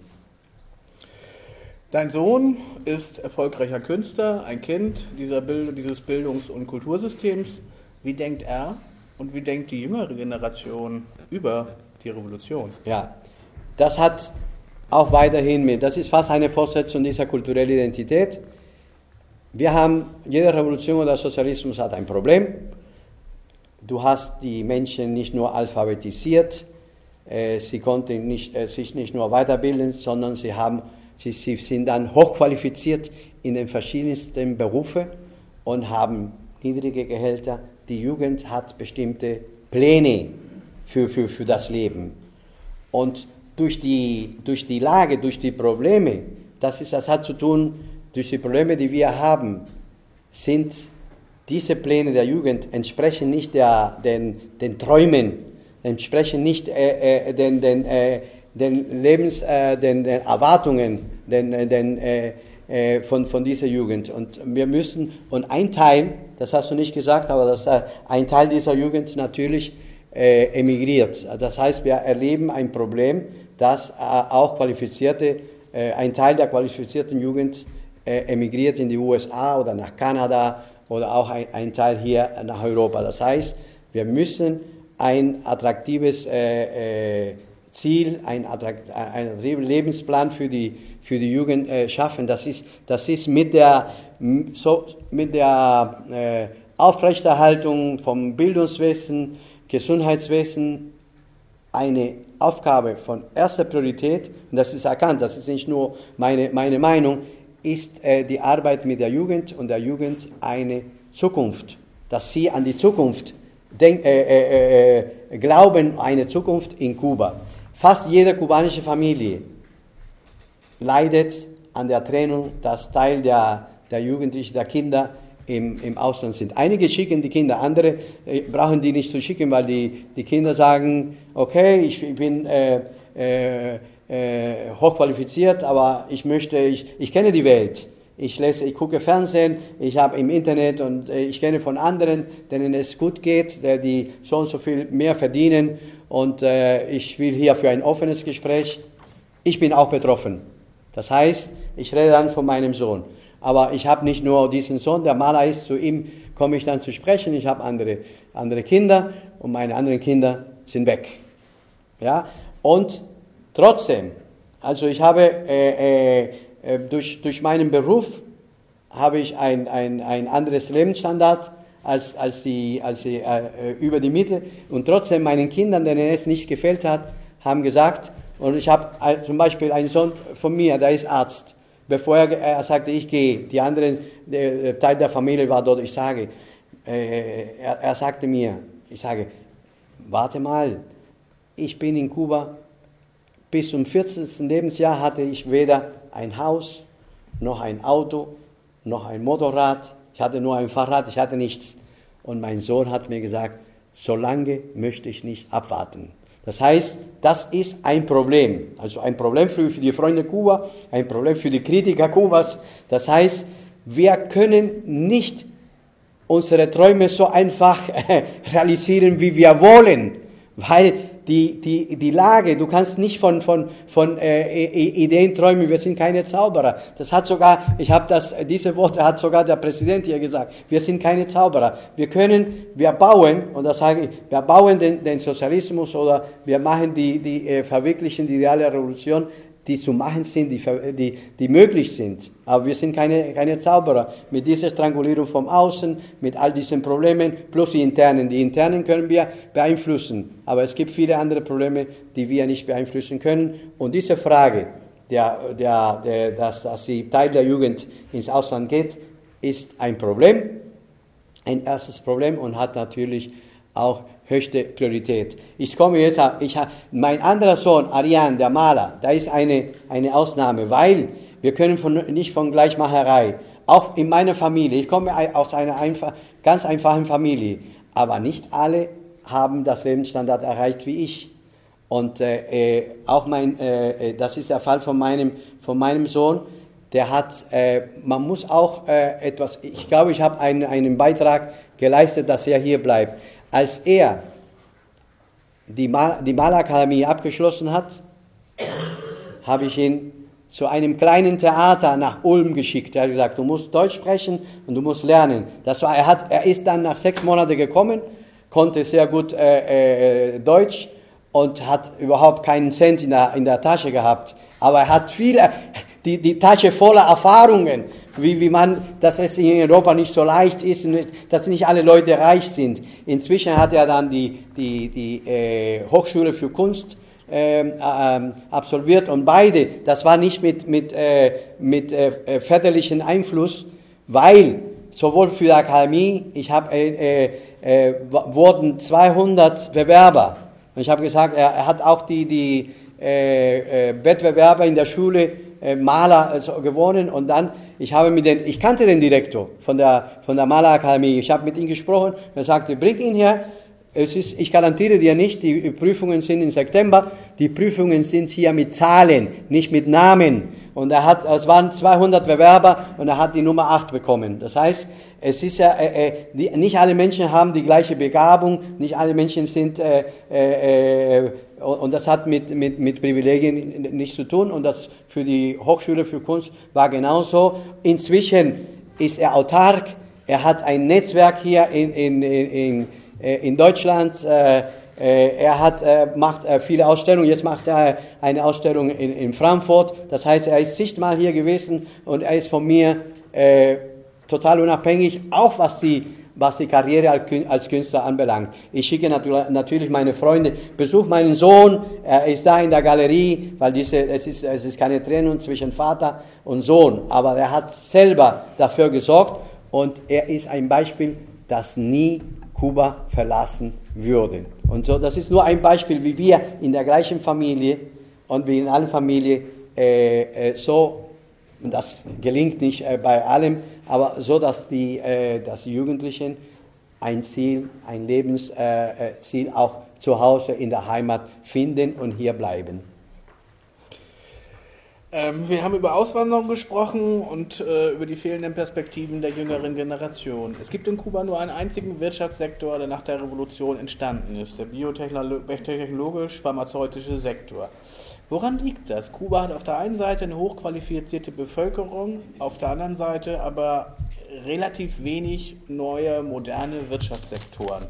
B: Dein Sohn ist erfolgreicher Künstler, ein Kind dieses Bildungs- und Kultursystems. Wie denkt er und wie denkt die jüngere Generation über die Revolution?
A: Ja, das hat auch weiterhin das ist fast eine Fortsetzung dieser kulturellen Identität. Jede Revolution oder Sozialismus hat ein Problem. Du hast die Menschen nicht nur alphabetisiert, sie konnten sich nicht nur weiterbilden, sondern sie sind dann hochqualifiziert in den verschiedensten Berufen und haben niedrige Gehälter. Die Jugend hat bestimmte Pläne für das Leben. Und durch die Lage, durch die Probleme, das hat zu tun, durch die Probleme, die wir haben, sind diese Pläne der Jugend entsprechen nicht den Träumen, entsprechen nicht den Erwartungen von dieser Jugend. Und wir müssen, und ein Teil, das hast du nicht gesagt, aber ein Teil dieser Jugend natürlich emigriert. Das heißt, wir erleben ein Problem, dass auch ein Teil der qualifizierten Jugend emigriert in die USA oder nach Kanada oder auch ein Teil hier nach Europa. Das heißt, wir müssen ein attraktives Ziel, einen attraktiven Lebensplan für die Jugend schaffen. Das ist mit der Aufrechterhaltung vom Bildungswesen, Gesundheitswesen eine Aufgabe von erster Priorität, und das ist erkannt, das ist nicht nur meine Meinung, ist die Arbeit mit der Jugend und der Jugend eine Zukunft, dass sie an die Zukunft glauben, eine Zukunft in Kuba. Fast jede kubanische Familie leidet an der Trennung, dass Teil der Jugendlichen, der Kinder im Ausland sind. Einige schicken die Kinder, andere brauchen die nicht zu schicken, weil die Kinder sagen, okay, ich bin hochqualifiziert, aber ich kenne die Welt. Ich gucke Fernsehen, ich habe im Internet und ich kenne von anderen, denen es gut geht, die so und so viel mehr verdienen und ich will hier für ein offenes Gespräch. Ich bin auch betroffen. Das heißt, ich rede dann von meinem Sohn. Aber ich habe nicht nur diesen Sohn, der Maler ist, zu ihm komme ich dann zu sprechen. Ich habe andere Kinder und meine anderen Kinder sind weg. Ja? Und trotzdem, also ich habe durch meinen Beruf habe ich ein anderes Lebensstandard als die über die Mitte. Und trotzdem meinen Kindern, denen es nicht gefällt hat, haben gesagt, und ich habe zum Beispiel einen Sohn von mir, der ist Arzt. Bevor er sagte, ich gehe, die anderen, der Teil der Familie war dort, ich sage, er sagte mir, ich sage, warte mal, ich bin in Kuba, bis zum 40. Lebensjahr hatte ich weder ein Haus, noch ein Auto, noch ein Motorrad, ich hatte nur ein Fahrrad, ich hatte nichts. Und mein Sohn hat mir gesagt, so lange möchte ich nicht abwarten. Das heißt, das ist ein Problem. Also ein Problem für die Freunde Kuba, ein Problem für die Kritiker Kubas. Das heißt, wir können nicht unsere Träume so einfach realisieren, wie wir wollen. Weil die Lage, du kannst nicht von Ideen träumen, wir sind keine Zauberer. Das hat sogar, diese Worte hat sogar der Präsident hier gesagt, wir sind keine Zauberer. Wir bauen, und das sage ich, wir bauen den Sozialismus oder wir machen verwirklichen die ideale Revolution, die zu machen sind, die möglich sind. Aber wir sind keine Zauberer. Mit dieser Strangulierung vom Außen, mit all diesen Problemen, plus die internen. Die internen können wir beeinflussen. Aber es gibt viele andere Probleme, die wir nicht beeinflussen können. Und diese Frage, dass die Teil der Jugend ins Ausland geht, ist ein Problem. Ein erstes Problem und hat natürlich auch höchste Priorität. Mein anderer Sohn, Ariane, der Maler, da ist eine Ausnahme, weil wir können nicht von Gleichmacherei, auch in meiner Familie, ich komme aus einer ganz einfachen Familie, aber nicht alle haben das Lebensstandard erreicht wie ich. Und das ist der Fall von meinem Sohn, der hat, man muss auch ich glaube, ich habe einen Beitrag geleistet, dass er hier bleibt. Als er die Malakademie abgeschlossen hat, habe ich ihn zu einem kleinen Theater nach Ulm geschickt. Er hat gesagt, du musst Deutsch sprechen und du musst lernen. Er ist dann nach 6 Monaten gekommen, konnte sehr gut Deutsch und hat überhaupt keinen Cent in der Tasche gehabt. Aber er hat die Tasche voller Erfahrungen, dass es in Europa nicht so leicht ist, dass nicht alle Leute reich sind. Inzwischen hat er dann die Hochschule für Kunst absolviert und beide, das war nicht mit väterlichem Einfluss, weil sowohl für die Akademie, wurden 200 Bewerber. Und ich habe gesagt, er hat auch die Wettbewerber in der Schule Maler gewonnen und dann, ich kannte den Direktor von der Malerakademie, ich habe mit ihm gesprochen, er sagte, bring ihn her, ich garantiere dir nicht, die Prüfungen sind im September, die Prüfungen sind hier mit Zahlen, nicht mit Namen. Und es waren 200 Bewerber und er hat die Nummer 8 bekommen. Das heißt, es ist ja, nicht alle Menschen haben die gleiche Begabung, nicht alle Menschen sind, und das hat mit Privilegien nichts zu tun und das für die Hochschule für Kunst war genauso. Inzwischen ist er autark, er hat ein Netzwerk hier in Deutschland, macht viele Ausstellungen, jetzt macht er eine Ausstellung in Frankfurt, das heißt, er ist zigmal hier gewesen und er ist von mir total unabhängig, auch was die Karriere als Künstler anbelangt. Ich schicke natürlich meine Freunde, besuche meinen Sohn, er ist da in der Galerie, weil es ist keine Trennung zwischen Vater und Sohn, aber er hat selber dafür gesorgt und er ist ein Beispiel, das nie Kuba verlassen würde. Und so, das ist nur ein Beispiel, wie wir in der gleichen Familie und wie in allen Familien so Und das gelingt nicht bei allem, aber so, dass die Jugendlichen ein Ziel, ein Lebensziel auch zu Hause in der Heimat finden und hier bleiben.
B: Wir haben über Auswanderung gesprochen und über die fehlenden Perspektiven der jüngeren Generation. Es gibt in Kuba nur einen einzigen Wirtschaftssektor, der nach der Revolution entstanden ist, der biotechnologisch-pharmazeutische Sektor. Woran liegt das? Kuba hat auf der einen Seite eine hochqualifizierte Bevölkerung, auf der anderen Seite aber relativ wenig neue, moderne Wirtschaftssektoren.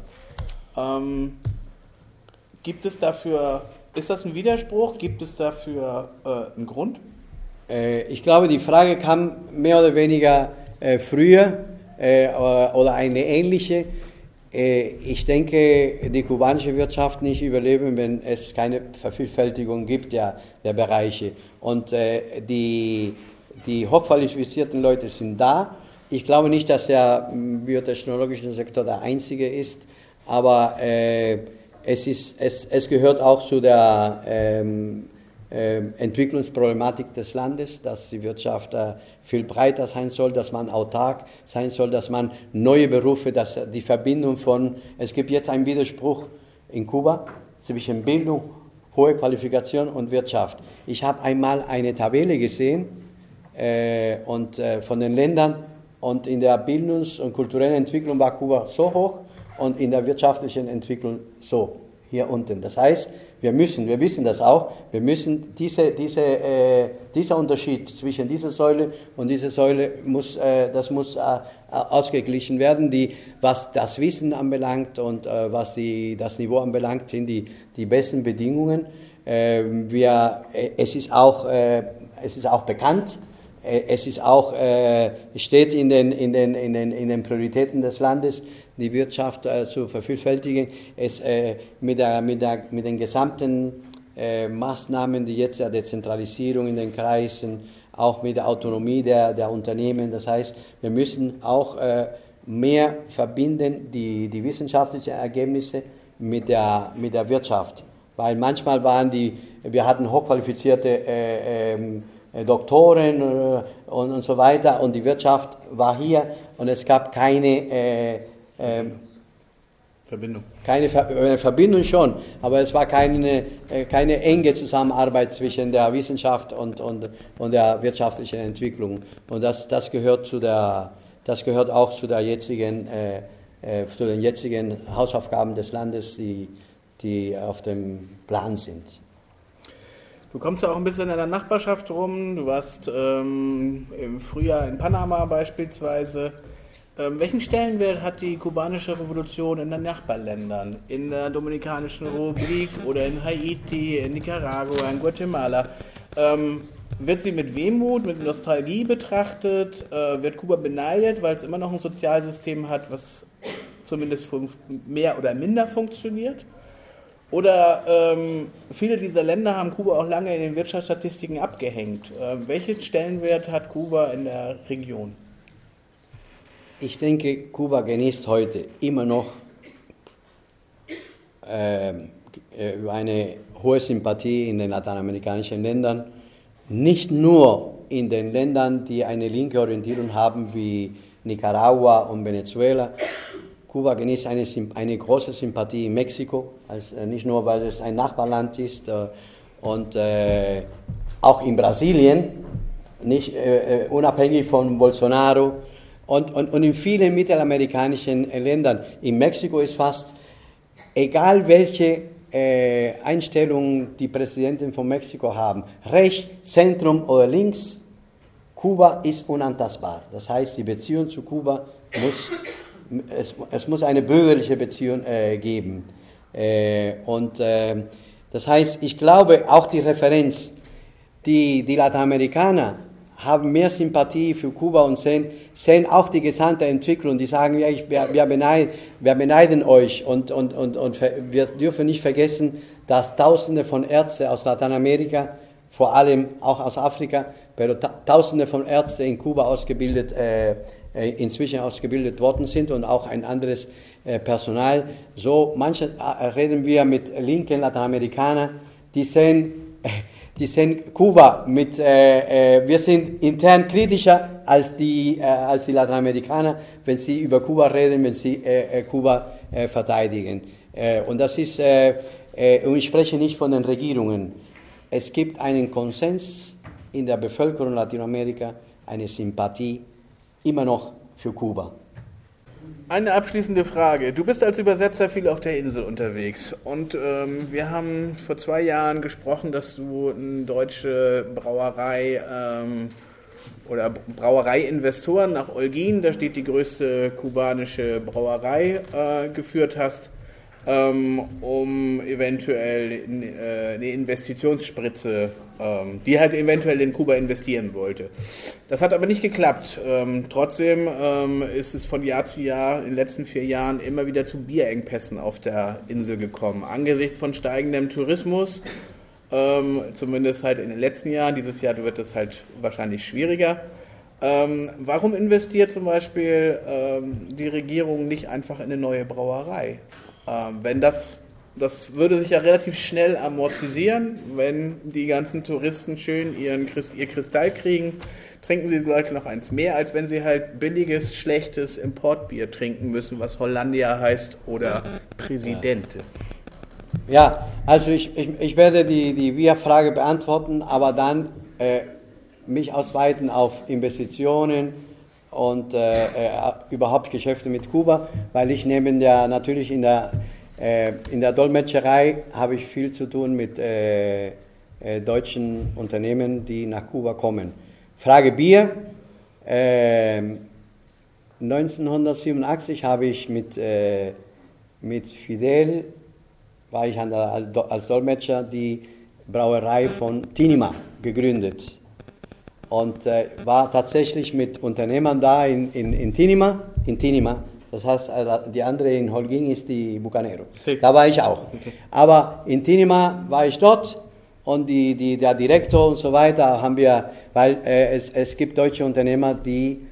B: Gibt es dafür, ist das ein Widerspruch? Gibt es dafür einen Grund?
A: Ich glaube, die Frage kam mehr oder weniger früher oder eine ähnliche. Ich denke, die kubanische Wirtschaft nicht überleben, wenn es keine Vervielfältigung gibt der Bereiche. Und die hochqualifizierten Leute sind da. Ich glaube nicht, dass der biotechnologische Sektor der einzige ist, aber es gehört auch zu der Entwicklungsproblematik des Landes, dass die Wirtschaft viel breiter sein soll, dass man autark sein soll, dass man neue Berufe, dass die Verbindung es gibt jetzt einen Widerspruch in Kuba zwischen Bildung, hohe Qualifikation und Wirtschaft. Ich habe einmal eine Tabelle gesehen von den Ländern und in der Bildungs- und kulturellen Entwicklung war Kuba so hoch und in der wirtschaftlichen Entwicklung so, hier unten. Das heißt, wir wissen das auch, wir müssen dieser Unterschied zwischen dieser Säule und dieser Säule muss ausgeglichen werden. Was das Wissen anbelangt und was das Niveau anbelangt, sind die besten Bedingungen. Es ist auch bekannt. Es ist auch, steht in den Prioritäten des Landes, die Wirtschaft zu vervielfältigen. Mit den gesamten Maßnahmen, die jetzt der Dezentralisierung in den Kreisen, auch mit der Autonomie der Unternehmen, das heißt, wir müssen auch mehr verbinden, die wissenschaftlichen Ergebnisse mit der Wirtschaft. Weil manchmal wir hatten hochqualifizierte Doktoren und so weiter und die Wirtschaft war hier und es gab keine
B: Verbindung.
A: Keine Verbindung schon, aber es war keine enge Zusammenarbeit zwischen der Wissenschaft und der wirtschaftlichen Entwicklung. Und das gehört auch zu den jetzigen Hausaufgaben des Landes, die auf dem Plan sind.
B: Du kommst ja auch ein bisschen in der Nachbarschaft rum. Du warst im Frühjahr in Panama beispielsweise. Welchen Stellenwert hat die kubanische Revolution in den Nachbarländern? In der Dominikanischen Republik oder in Haiti, in Nicaragua, in Guatemala? Wird sie mit Wehmut, mit Nostalgie betrachtet? Wird Kuba beneidet, weil es immer noch ein Sozialsystem hat, was zumindest mehr oder minder funktioniert? Oder viele dieser Länder haben Kuba auch lange in den Wirtschaftsstatistiken abgehängt. Welchen Stellenwert hat Kuba in der Region?
A: Ich denke, Kuba genießt heute immer noch eine hohe Sympathie in den lateinamerikanischen Ländern. Nicht nur in den Ländern, die eine linke Orientierung haben, wie Nicaragua und Venezuela. Kuba genießt eine große Sympathie in Mexiko, nicht nur, weil es ein Nachbarland ist, und auch in Brasilien, nicht unabhängig von Bolsonaro, und in vielen mittelamerikanischen Ländern. In Mexiko ist fast, egal welche Einstellung die Präsidenten von Mexiko haben, rechts, Zentrum oder links, Kuba ist unantastbar. Das heißt, die Beziehung zu Kuba es muss eine brüderliche Beziehung geben. Das heißt, ich glaube, auch die Referenz, die Lateinamerikaner haben mehr Sympathie für Kuba und sehen auch die gesamte Entwicklung. Die sagen, ja, wir beneiden euch und wir dürfen nicht vergessen, dass Tausende von Ärzten aus Lateinamerika, vor allem auch aus Afrika, Tausende von Ärzten in Kuba inzwischen ausgebildet worden sind und auch ein anderes Personal. So, reden wir mit linken Lateinamerikanern, die die sehen Kuba mit, wir sind intern kritischer als die Lateinamerikaner, wenn sie über Kuba reden, wenn sie Kuba verteidigen. Und das ist, und ich spreche nicht von den Regierungen. Es gibt einen Konsens in der Bevölkerung Lateinamerika, eine Sympathie immer noch für Kuba.
B: Eine abschließende Frage. Du bist als Übersetzer viel auf der Insel unterwegs und wir haben vor 2 Jahren gesprochen, dass du eine deutsche Brauerei oder Brauereiinvestoren nach Holguín, da steht die größte kubanische Brauerei, geführt hast, um eventuell eine Investitionsspritze, die halt eventuell in Kuba investieren wollte. Das hat aber nicht geklappt. Trotzdem ist es von Jahr zu Jahr in den letzten 4 Jahren immer wieder zu Bierengpässen auf der Insel gekommen. Angesichts von steigendem Tourismus, zumindest halt in den letzten Jahren, dieses Jahr wird es halt wahrscheinlich schwieriger. Warum investiert zum Beispiel die Regierung nicht einfach in eine neue Brauerei? Wenn das würde sich ja relativ schnell amortisieren, wenn die ganzen Touristen schön ihr Kristall kriegen, trinken sie vielleicht noch eins mehr, als wenn sie halt billiges, schlechtes Importbier trinken müssen, was Hollandia heißt oder Presidente.
A: Ja, also ich werde die Wir-Frage beantworten, aber dann mich ausweiten auf Investitionen und überhaupt Geschäfte mit Kuba, weil ich neben der natürlich in der Dolmetscherei habe ich viel zu tun mit deutschen Unternehmen, die nach Kuba kommen. Frage Bier. 1987 habe ich mit Fidel, war ich als Dolmetscher, die Brauerei von Tinima gegründet. Und war tatsächlich mit Unternehmern da in Tinima. Das heißt, die andere in Holguín ist die Bucanero. Da war ich auch. Aber in Tinima war ich dort und der Direktor und so weiter haben wir, weil es gibt deutsche Unternehmer, die,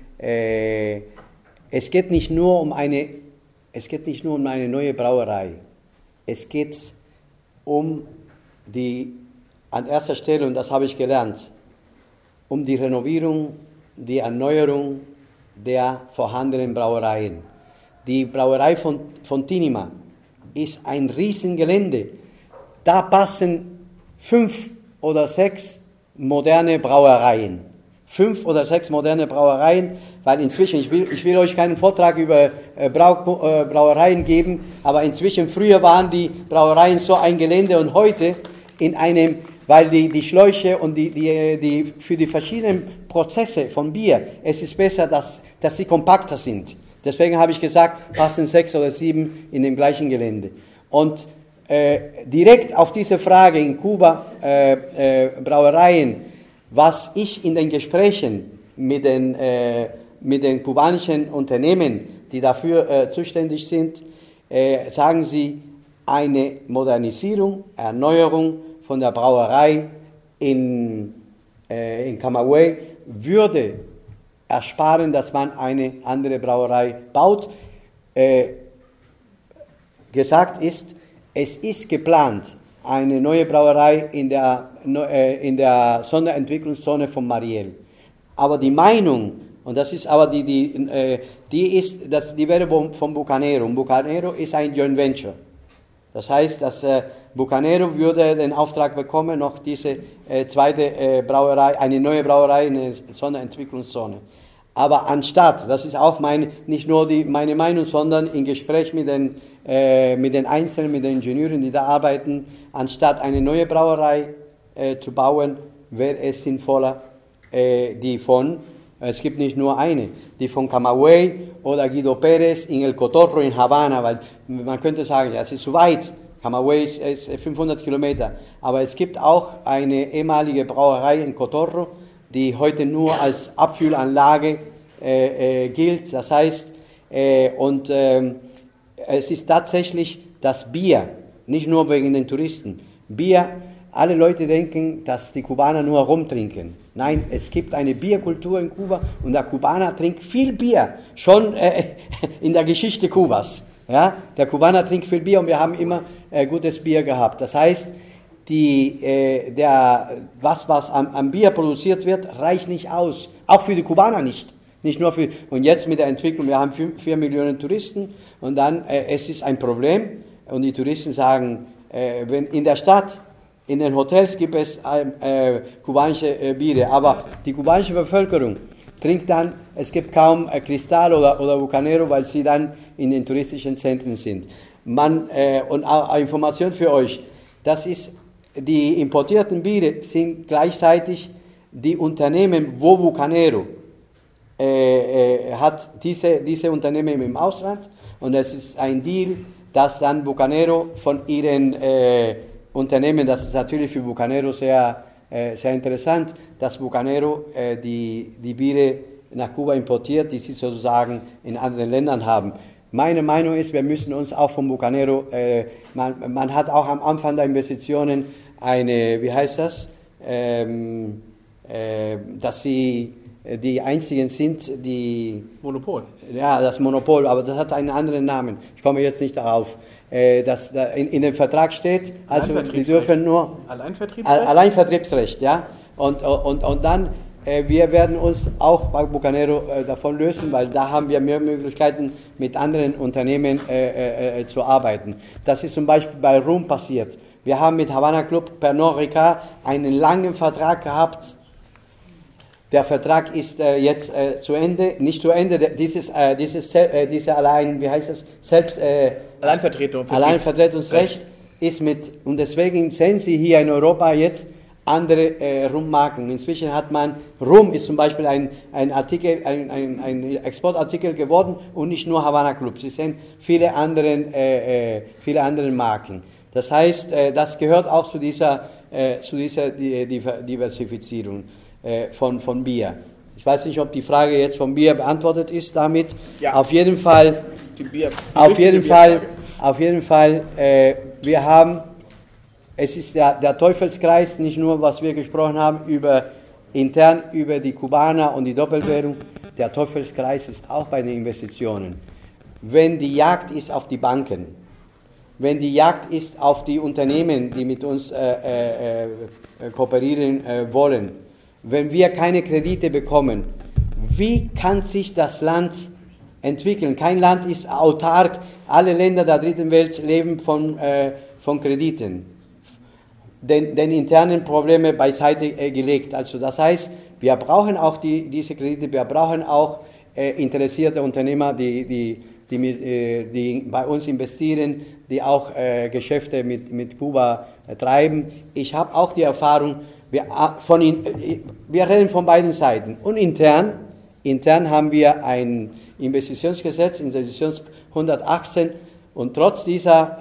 A: es geht nicht nur um eine neue Brauerei. Es geht um an erster Stelle, und das habe ich gelernt, um die Renovierung, die Erneuerung der vorhandenen Brauereien. Die Brauerei von Tinima ist ein Riesengelände. Da passen 5 oder 6 moderne Brauereien. 5 oder 6 moderne Brauereien, weil inzwischen, ich will euch keinen Vortrag über Brauereien geben, aber inzwischen, früher waren die Brauereien so ein Gelände und heute in einem, weil die Schläuche und die für die verschiedenen Prozesse von Bier, es ist besser, dass sie kompakter sind. Deswegen habe ich gesagt, passen 6 oder 7 in dem gleichen Gelände. Und direkt auf diese Frage in Kuba, Brauereien, was ich in den Gesprächen mit den kubanischen Unternehmen, die dafür zuständig sind, sagen sie, eine Modernisierung, Erneuerung von der Brauerei in Camagüey würde ersparen, dass man eine andere Brauerei baut. Gesagt ist, es ist geplant, eine neue Brauerei in der Sonderentwicklungszone von Mariel. Aber die Meinung, und das ist aber die wäre von Bucanero. Und Bucanero ist ein Joint Venture. Das heißt, dass Bucanero würde den Auftrag bekommen, noch diese zweite Brauerei, eine neue Brauerei in der Sonderentwicklungszone. Aber anstatt, das ist auch nicht nur meine Meinung, sondern im Gespräch mit den Einzelnen, mit den Ingenieuren, die da arbeiten, anstatt eine neue Brauerei zu bauen, wäre es sinnvoller, es gibt nicht nur eine, die von Camagüey oder Guido Pérez in El Cotorro in Havanna, weil man könnte sagen, ja, es ist zu weit, Camagüey ist 500 Kilometer, aber es gibt auch eine ehemalige Brauerei in Cotorro, die heute nur als Abfüllanlage gilt. Das heißt, es ist tatsächlich das Bier, nicht nur wegen den Touristen. Bier, alle Leute denken, dass die Kubaner nur rumtrinken. Nein, es gibt eine Bierkultur in Kuba und der Kubaner trinkt viel Bier, schon in der Geschichte Kubas. Ja? Der Kubaner trinkt viel Bier und wir haben immer gutes Bier gehabt. Das heißt, was am Bier produziert wird, reicht nicht aus. Auch für die Kubaner nicht. Nicht nur für, und jetzt mit der Entwicklung, wir haben 4 Millionen Touristen und dann, es ist ein Problem und die Touristen sagen, wenn in der Stadt, in den Hotels gibt es kubanische Biere, aber die kubanische Bevölkerung trinkt dann, es gibt kaum Cristal oder Bucanero, weil sie dann in den touristischen Zentren sind. Und auch Information für euch, das ist, die importierten Biere sind gleichzeitig die Unternehmen, wo Bucanero hat diese Unternehmen im Ausland und es ist ein Deal, dass dann Bucanero von ihren Unternehmen, das ist natürlich für Bucanero sehr interessant, dass Bucanero die Biere nach Kuba importiert, die sie sozusagen in anderen Ländern haben. Meine Meinung ist, wir müssen uns auch von Bucanero, man hat auch am Anfang der Investitionen dass sie die einzigen sind, die...
B: Monopol.
A: Ja, das Monopol, aber das hat einen anderen Namen. Ich komme jetzt nicht darauf. Dass in dem Vertrag steht, also die dürfen nur...
B: Alleinvertriebsrecht?
A: Alleinvertriebsrecht, ja. Und dann, wir werden uns auch bei Bucanero davon lösen, weil da haben wir mehr Möglichkeiten, mit anderen Unternehmen zu arbeiten. Das ist zum Beispiel bei Rum passiert. Wir haben mit Havana Club Pernod Ricard einen langen Vertrag gehabt. Der Vertrag ist jetzt zu Ende, nicht zu Ende, diese Alleinvertretungsrecht ist mit, und deswegen sehen Sie hier in Europa jetzt andere Rummarken. Inzwischen hat man, Rum ist zum Beispiel ein Exportartikel geworden und nicht nur Havana Club. Sie sehen viele andere Marken. Das heißt, das gehört auch zu dieser Diversifizierung von Bier. Ich weiß nicht, ob die Frage jetzt vom Bier beantwortet ist damit.
B: Ja.
A: Auf jeden Fall, wir haben, es ist der Teufelskreis, nicht nur, was wir gesprochen haben, intern über die Kubaner und die Doppelwährung, der Teufelskreis ist auch bei den Investitionen. Wenn die Jagd ist auf die Banken, wenn die Jagd ist auf die Unternehmen, die mit uns kooperieren wollen, wenn wir keine Kredite bekommen, wie kann sich das Land entwickeln? Kein Land ist autark, alle Länder der dritten Welt leben von Krediten, den internen Probleme beiseite gelegt. Also das heißt, wir brauchen auch diese Kredite, wir brauchen auch interessierte Unternehmer, die bei uns investieren, die auch Geschäfte mit Kuba treiben. Ich habe auch die Erfahrung, wir reden von beiden Seiten. Und intern haben wir ein Investitionsgesetz, Investitions 118, und trotz dieser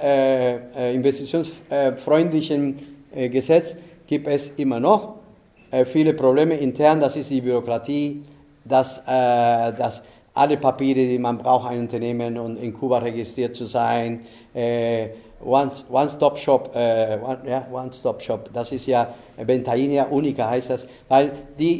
A: investitionsfreundlichen Gesetz gibt es immer noch viele Probleme intern. Das ist die Bürokratie, dass alle Papiere, die man braucht, ein Unternehmen und in Kuba registriert zu sein, One-Stop-Shop, One-Stop-Shop, das ist ja Ventainia Unica heißt das, weil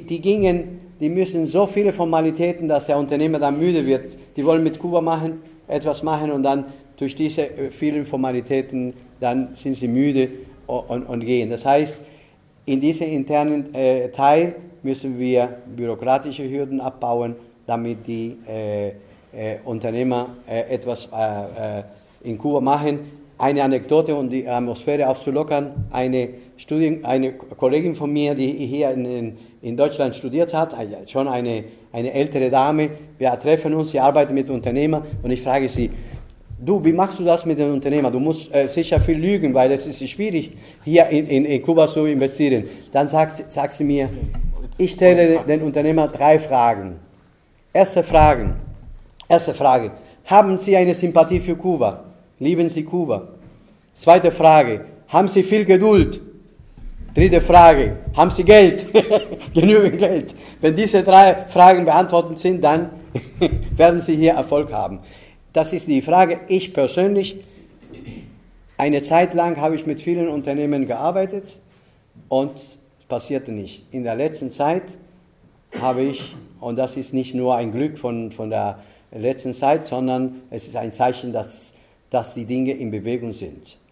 A: die müssen so viele Formalitäten, dass der Unternehmer dann müde wird. Die wollen mit Kuba etwas machen und dann durch diese vielen Formalitäten, dann sind sie müde und gehen. Das heißt, in diesem internen Teil müssen wir bürokratische Hürden abbauen, damit die Unternehmer etwas in Kuba machen. Eine Anekdote, um die Atmosphäre aufzulockern: eine Kollegin von mir, die hier in Deutschland studiert hat, schon eine ältere Dame, wir treffen uns, sie arbeitet mit Unternehmern und ich frage sie: Du, wie machst du das mit den Unternehmern? Du musst sicher viel lügen, weil es ist schwierig, hier in Kuba zu investieren. Dann sagt sie mir, ich stelle den Unternehmern 3 Fragen. Erste Frage, haben Sie eine Sympathie für Kuba? Lieben Sie Kuba? Zweite Frage, haben Sie viel Geduld? Dritte Frage, haben Sie Geld? Genügend Geld. Wenn diese 3 Fragen beantwortet sind, dann werden Sie hier Erfolg haben. Das ist die Frage. Ich persönlich, eine Zeit lang habe ich mit vielen Unternehmen gearbeitet und es passierte nicht. In der letzten Zeit habe ich, und das ist nicht nur ein Glück von der letzten Zeit, sondern es ist ein Zeichen, dass die Dinge in Bewegung sind.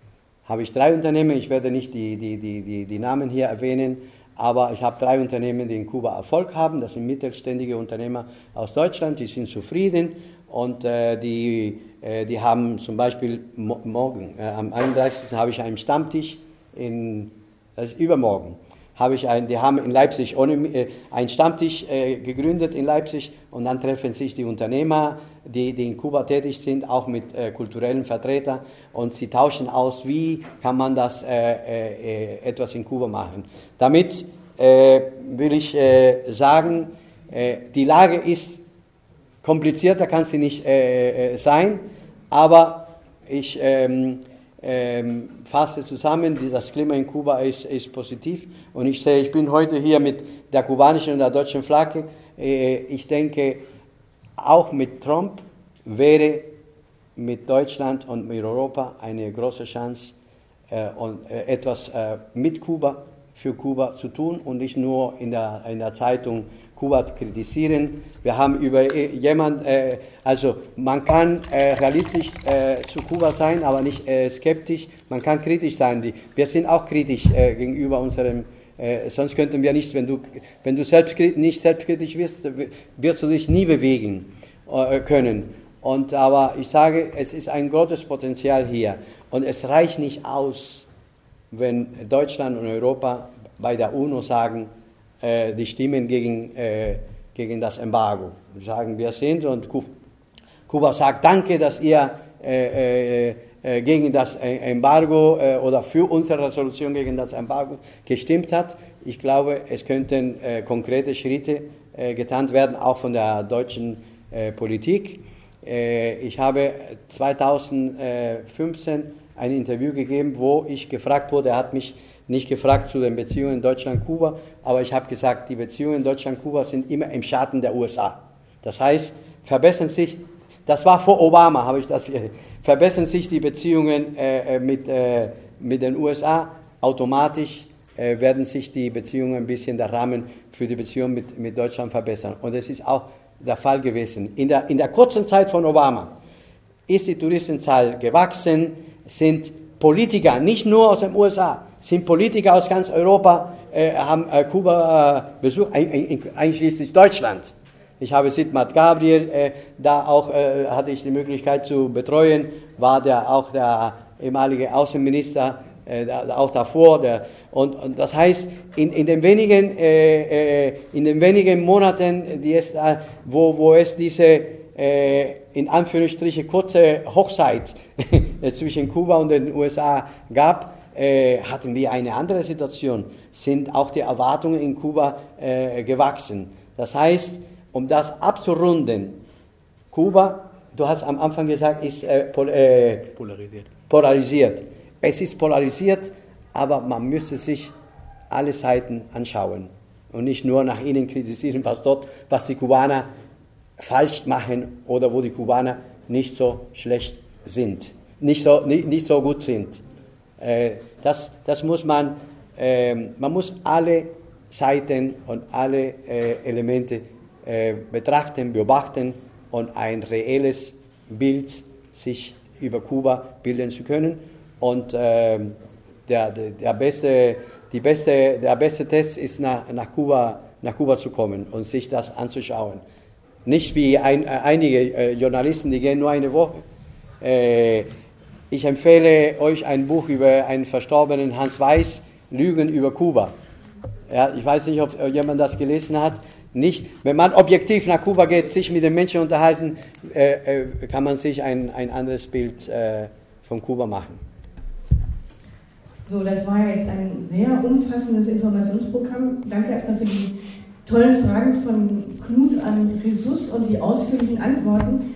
A: habe ich 3 Unternehmen, ich werde nicht die Namen hier erwähnen, aber ich habe 3 Unternehmen, die in Kuba Erfolg haben. Das sind mittelständige Unternehmer aus Deutschland, die sind zufrieden und die haben zum Beispiel morgen, am 31. habe ich einen Stammtisch, das ist übermorgen, die haben in Leipzig einen Stammtisch gegründet in Leipzig und dann treffen sich die Unternehmer, die in Kuba tätig sind, auch mit kulturellen Vertretern und sie tauschen aus, wie kann man das etwas in Kuba machen. Damit will ich sagen, die Lage ist komplizierter, kann sie nicht sein, aber ich fasse zusammen, das Klima in Kuba ist positiv und ich bin heute hier mit der kubanischen und der deutschen Flagge. Ich denke, auch mit Trump wäre mit Deutschland und mit Europa eine große Chance, etwas mit Kuba, für Kuba zu tun und nicht nur in der Zeitung Kuba kritisieren. Wir haben über also man kann realistisch zu Kuba sein, aber nicht skeptisch. Man kann kritisch sein. Wir sind auch kritisch gegenüber unserem, sonst könnten wir nichts, wenn du nicht selbstkritisch wirst du dich nie bewegen können. Aber ich sage, es ist ein großes Potenzial hier und es reicht nicht aus, wenn Deutschland und Europa bei der UNO sagen, die stimmen gegen das Embargo. Sagen, wir sind und Kuba sagt, danke, dass ihr gegen das Embargo oder für unsere Resolution gegen das Embargo gestimmt habt. Ich glaube, es könnten konkrete Schritte getan werden, auch von der deutschen Politik. Ich habe 2015 ein Interview gegeben, wo ich gefragt wurde, er hat mich nicht gefragt zu den Beziehungen Deutschland-Kuba, aber ich habe gesagt, die Beziehungen Deutschland-Kuba sind immer im Schatten der USA. Das heißt, verbessern sich, das war vor Obama, verbessern sich die Beziehungen mit den USA, automatisch werden sich die Beziehungen ein bisschen, der Rahmen für die Beziehungen mit Deutschland verbessern. Und das ist auch der Fall gewesen. In der kurzen Zeit von Obama ist die Touristenzahl gewachsen, sind Politiker, nicht nur aus den USA, sind Politiker aus ganz Europa, haben Kuba besucht, einschließlich Deutschland. Ich habe Sigmar Gabriel, da auch hatte ich die Möglichkeit zu betreuen, war auch der ehemalige Außenminister, auch davor. Und das heißt, in den wenigen Monaten, wo es diese in Anführungsstrichen kurze Hochzeit zwischen Kuba und den USA gab, hatten wir eine andere Situation, sind auch die Erwartungen in Kuba gewachsen. Das heißt, um das abzurunden, Kuba, du hast am Anfang gesagt, ist polarisiert. Es ist polarisiert, aber man müsste sich alle Seiten anschauen und nicht nur nach ihnen kritisieren, was die Kubaner falsch machen oder wo die Kubaner nicht so schlecht sind, nicht so gut sind. Das muss man muss alle Seiten und alle Elemente betrachten, beobachten und ein reelles Bild sich über Kuba bilden zu können. Und der beste Test ist, nach Kuba zu kommen und sich das anzuschauen. Nicht wie einige Journalisten, die gehen nur eine Woche. Ich empfehle euch ein Buch über einen verstorbenen Hans Weiß, Lügen über Kuba. Ja, ich weiß nicht, ob jemand das gelesen hat. Nicht, wenn man objektiv nach Kuba geht, sich mit den Menschen unterhalten, kann man sich ein anderes Bild von Kuba machen.
C: So, das war jetzt ein sehr umfassendes Informationsprogramm. Danke erstmal für die tollen Fragen von Knut an Jesus und die ausführlichen Antworten.